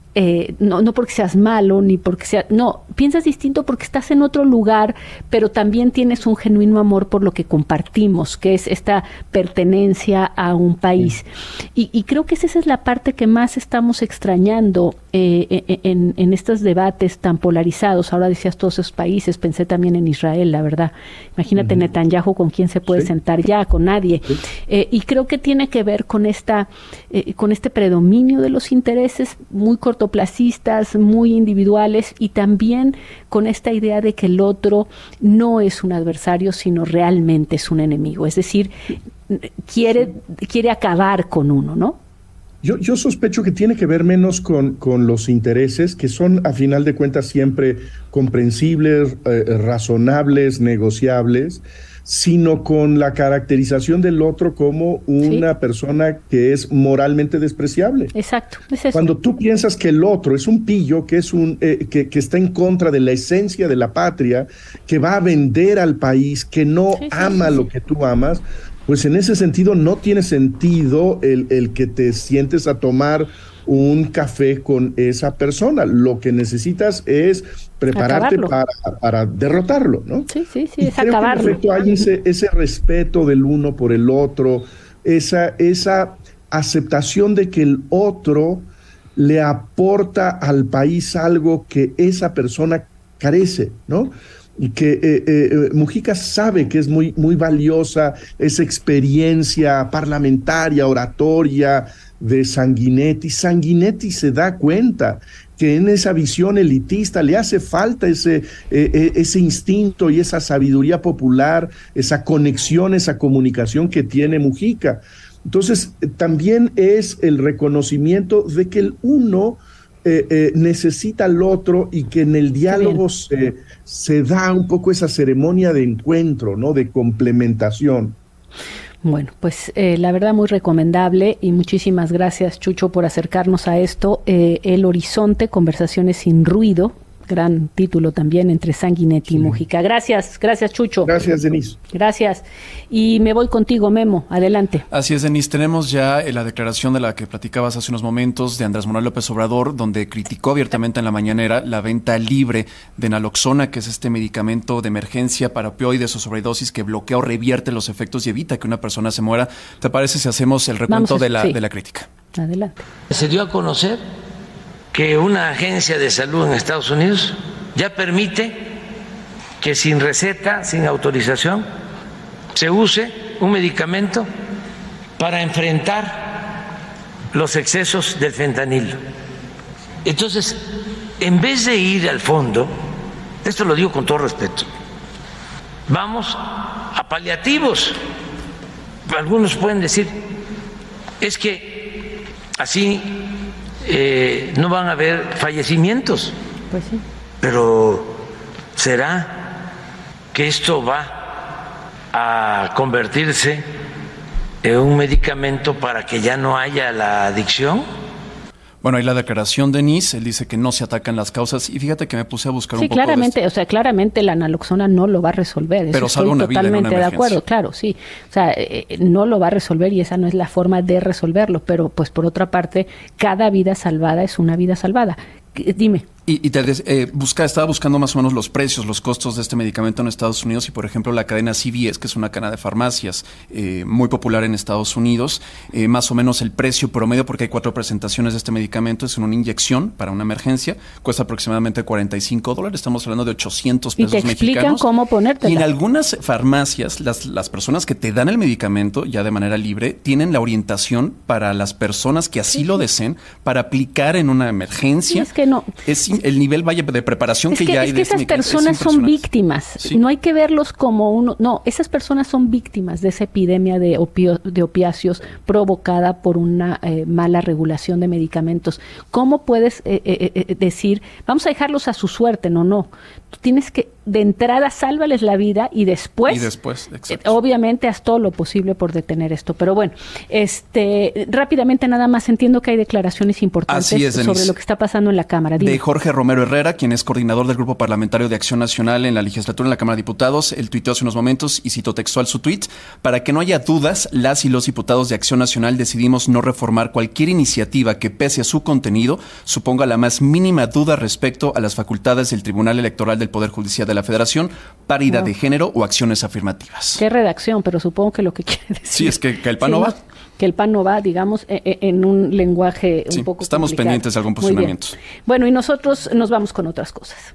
Eh, no, no porque seas malo, ni porque sea... No, piensas distinto porque estás en otro lugar, pero también tienes un genuino amor por lo que compartimos, que es esta pertenencia a un país. Y, y creo que esa es la parte que más estamos extrañando eh, en, en estos debates tan polarizados. Ahora decías todos esos países, pensé también en Israel, la verdad. Imagínate uh-huh. Netanyahu, ¿con quién se puede sí. sentar ya? Con nadie. Sí. Eh, y creo que tiene que ver con, esta, eh, con este predominio de los intereses muy cortoplacistas, muy individuales, y también con esta idea de que el otro no es un adversario, sino realmente es un enemigo. Es decir, quiere, quiere acabar con uno, ¿no? Yo, yo sospecho que tiene que ver menos con, con los intereses, que son a final de cuentas siempre comprensibles, eh, razonables, negociables, sino con la caracterización del otro como una sí. persona que es moralmente despreciable. Exacto. Es eso. Cuando tú piensas que el otro es un pillo, que es un eh, que, que está en contra de la esencia de la patria, que va a vender al país, que no sí, sí, ama sí, lo sí. que tú amas, pues en ese sentido no tiene sentido el, el que te sientes a tomar un café con esa persona. Lo que necesitas es prepararte para, para derrotarlo, ¿no? Sí, sí, sí, y es creo acabarlo. Que en efecto hay ese, ese respeto del uno por el otro, esa, esa aceptación de que el otro le aporta al país algo que esa persona carece, ¿no? Y que eh, eh, Mujica sabe que es muy, muy valiosa esa experiencia parlamentaria, oratoria de Sanguinetti. Sanguinetti se da cuenta que en esa visión elitista le hace falta ese, eh, ese instinto y esa sabiduría popular, esa conexión, esa comunicación que tiene Mujica. Entonces, también es el reconocimiento de que el uno Eh, eh, necesita al otro y que en el diálogo se, se da un poco esa ceremonia de encuentro, ¿no? De complementación. Bueno, pues eh, la verdad muy recomendable, y muchísimas gracias, Chucho, por acercarnos a esto. Eh, El Horizonte, Conversaciones sin Ruido, gran título también, entre Sanguinetti sí. y Mujica. Gracias, gracias, Chucho. Gracias, Denise. Gracias. Y me voy contigo, Memo, adelante. Así es, Denise, tenemos ya la declaración de la que platicabas hace unos momentos de Andrés Manuel López Obrador, donde criticó abiertamente en la mañanera la venta libre de naloxona, que es este medicamento de emergencia para opioides o sobredosis que bloquea o revierte los efectos y evita que una persona se muera. ¿Te parece si hacemos el recuento a, de, la, sí. de la crítica? Adelante. Se dio a conocer que una agencia de salud en Estados Unidos ya permite que sin receta, sin autorización, se use un medicamento para enfrentar los excesos del fentanilo. Entonces, en vez de ir al fondo, esto lo digo con todo respeto, vamos a paliativos. Algunos pueden decir, es que así Eh, no van a haber fallecimientos. Pues sí. Pero ¿será que esto va a convertirse en un medicamento para que ya no haya la adicción? Bueno, hay la declaración de Denise, él dice que no se atacan las causas, y fíjate que me puse a buscar sí, un poco claramente, de esto. o sea, claramente la naloxona no lo va a resolver. Pero salva una vida en una emergencia. Totalmente de acuerdo, claro, sí. O sea, eh, no lo va a resolver y esa no es la forma de resolverlo, pero pues por otra parte, cada vida salvada es una vida salvada. Dime. Y, y te eh, busca, estaba buscando más o menos los precios, los costos de este medicamento en Estados Unidos, y por ejemplo la cadena C V S, que es una cadena de farmacias eh, muy popular en Estados Unidos, eh, más o menos el precio promedio, porque hay cuatro presentaciones de este medicamento, es en una inyección para una emergencia, cuesta aproximadamente cuarenta y cinco dólares, estamos hablando de ochocientos pesos mexicanos. Y te explican mexicanos. Cómo ponértela. Y en algunas farmacias, las, las personas que te dan el medicamento ya de manera libre, tienen la orientación para las personas que así sí. lo deseen, para aplicar en una emergencia. Sí, es que no. Es el nivel vaya de preparación es que, que ya hay. Es que de esas este personas son víctimas. Sí. No hay que verlos como uno. No, esas personas son víctimas de esa epidemia de, opio, de opiáceos provocada por una eh, mala regulación de medicamentos. ¿Cómo puedes eh, eh, eh, decir, vamos a dejarlos a su suerte? No, no. Tú tienes que de entrada sálvales la vida y después, y después eh, obviamente haz todo lo posible por detener esto. Pero bueno, este rápidamente nada más, entiendo que hay declaraciones importantes es, sobre lo que está pasando en la Cámara. Dime. De Jorge Romero Herrera, quien es coordinador del Grupo Parlamentario de Acción Nacional en la legislatura en la Cámara de Diputados. Él tuiteó hace unos momentos y citó textual su tuit: para que no haya dudas, las y los diputados de Acción Nacional decidimos no reformar cualquier iniciativa que, pese a su contenido, suponga la más mínima duda respecto a las facultades del Tribunal Electoral del Poder Judicial de la Federación, paridad no. de género o acciones afirmativas. Qué redacción, pero supongo que lo que quiere decir... Sí, es que, que el PAN sí, no va. No, que el PAN no va, digamos, en un lenguaje un sí, poco estamos complicado. pendientes de algún posicionamiento. Bueno, y nosotros nos vamos con otras cosas.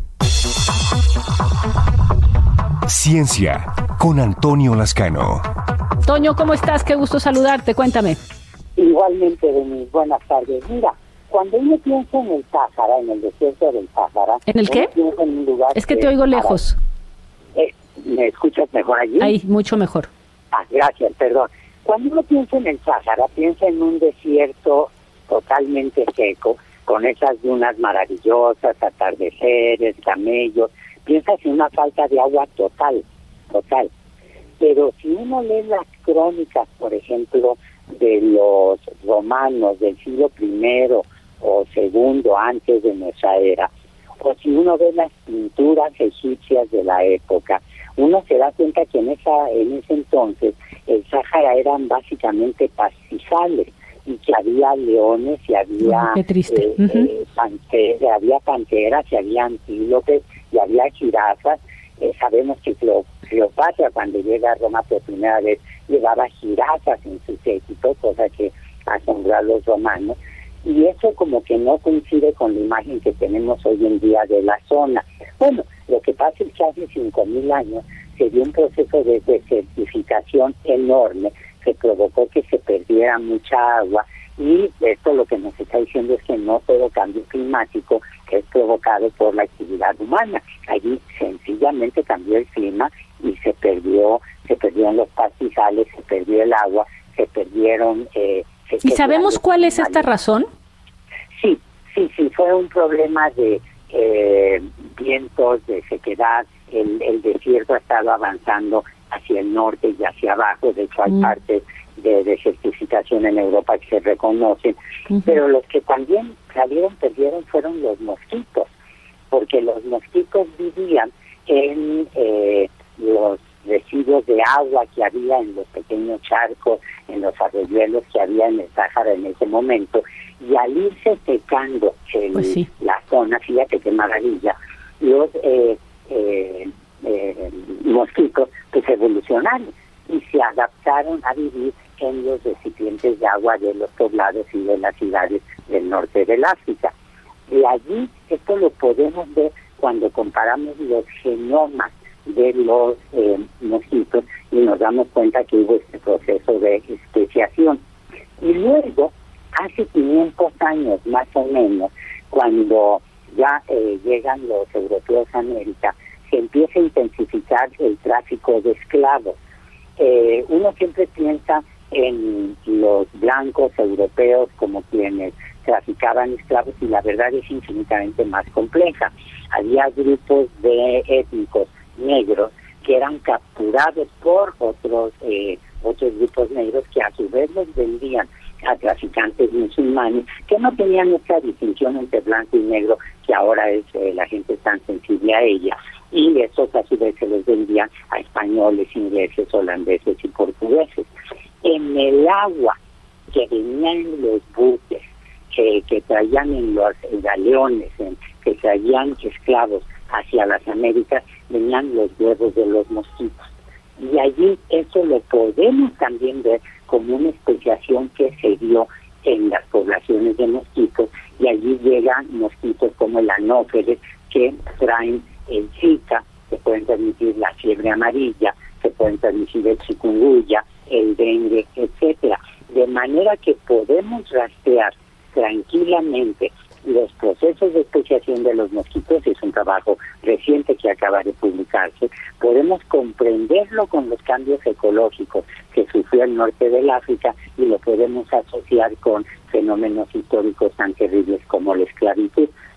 Ciencia, con Antonio Lascano. Toño, ¿cómo estás? Qué gusto saludarte, cuéntame. Igualmente, Denis, buenas tardes. Mira, cuando uno piensa en el Sáhara, en el desierto del Sáhara... ¿En el qué? En un lugar es que te oigo lejos. Eh, ¿Me escuchas mejor allí? Ahí, mucho mejor. Ah, gracias, perdón. Cuando uno piensa en el Sáhara, piensa en un desierto totalmente seco, con esas dunas maravillosas, atardeceres, camellos. Piensas en una falta de agua total, total. Pero si uno lee las crónicas, por ejemplo, de los romanos del siglo primero o segundo antes de nuestra era, o si uno ve las pinturas egipcias de la época, uno se da cuenta que en esa en ese entonces el Sáhara eran básicamente pastizales y que había leones y había Qué triste. eh, Uh-huh. eh, pante- había panteras y había antílopes y había jirafas. Eh, sabemos que Cleopatra, cuando llega a Roma por primera vez, llevaba jirafas en su séquito, cosa que asombró a los romanos, y eso como que no coincide con la imagen que tenemos hoy en día de la zona. Bueno, lo que pasa es que hace cinco mil años se dio un proceso de desertificación enorme que provocó que se perdiera mucha agua, y esto lo que nos está diciendo es que no todo cambio climático es provocado por la actividad humana. Allí sencillamente cambió el clima y se perdió, se perdieron los pastizales, se perdió el agua, se perdieron... Eh, se ¿Y sabemos cuál es esta razón? Sí, sí, sí, fue un problema de eh, vientos, de sequedad. El, el desierto ha estado avanzando hacia el norte y hacia abajo. De hecho, hay mm. partes de desertificación en Europa que se reconocen. Uh-huh. Pero los que también salieron, perdieron, fueron los mosquitos, porque los mosquitos vivían en eh, los residuos de agua que había en los pequeños charcos, en los arroyuelos que había en el Sáhara en ese momento, y al irse secando el, pues sí. la zona, fíjate qué maravilla, los eh, eh, eh, mosquitos pues evolucionaron y se adaptaron a vivir en los recipientes de agua de los poblados y de las ciudades del norte del África. Y allí esto lo podemos ver cuando comparamos los genomas de los eh, mosquitos y nos damos cuenta que hubo este proceso de especiación. Y luego, hace quinientos años más o menos, cuando ya eh, llegan los europeos a América, se empieza a intensificar el tráfico de esclavos. Eh, uno siempre piensa en los blancos europeos como quienes traficaban esclavos, y la verdad es infinitamente más compleja. Había grupos de étnicos negros que eran capturados por otros eh, otros grupos negros que a su vez los vendían a traficantes musulmanes que no tenían esa distinción entre blanco y negro que ahora es eh, la gente tan sensible a ella, y estos a su vez se los vendían a españoles, ingleses, holandeses y portugueses. En el agua que venían en los buques, que, que traían en los galeones, en, que traían esclavos hacia las Américas, venían los huevos de los mosquitos. Y allí eso lo podemos también ver como una especiación que se dio en las poblaciones de mosquitos, y allí llegan mosquitos como el anófeles que traen el Zika, que pueden transmitir la fiebre amarilla, que pueden transmitir el chikungunya, el dengue, etcétera. De manera que podemos rastrear tranquilamente los procesos de especiación de los mosquitos. Es un trabajo reciente que acaba de publicarse. Podemos comprenderlo con los cambios ecológicos que sufrió el norte del África, y lo podemos asociar con fenómenos históricos tan terribles como la esclavitud.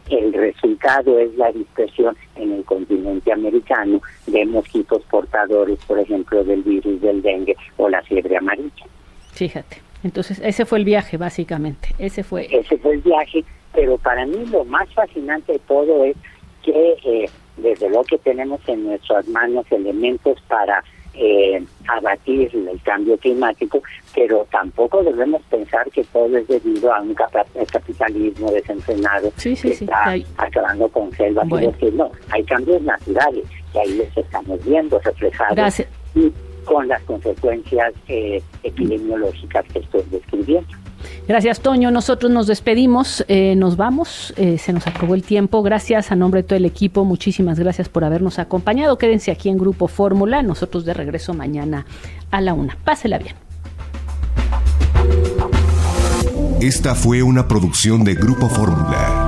el resultado es la dispersión en el continente americano de mosquitos portadores, por ejemplo, del virus del dengue o la fiebre amarilla. Fíjate, entonces ese fue el viaje básicamente, ese fue... Ese fue el viaje, pero para mí lo más fascinante de todo es que eh, desde luego que tenemos en nuestras manos elementos para eh, abatir el cambio climático, pero tampoco debemos pensar que todo es debido a un capitalismo desenfrenado sí, sí, que sí, está hay... acabando con selvas. Bueno. Y no, hay cambios naturales que ahí los estamos viendo reflejados. Gracias. Y con las consecuencias eh, epidemiológicas que estoy describiendo. Gracias, Toño. Nosotros nos despedimos, eh, nos vamos, eh, se nos acabó el tiempo. Gracias a nombre de todo el equipo, muchísimas gracias por habernos acompañado. Quédense aquí en Grupo Fórmula, nosotros de regreso mañana a la una. Pásela bien. Esta fue una producción de Grupo Fórmula.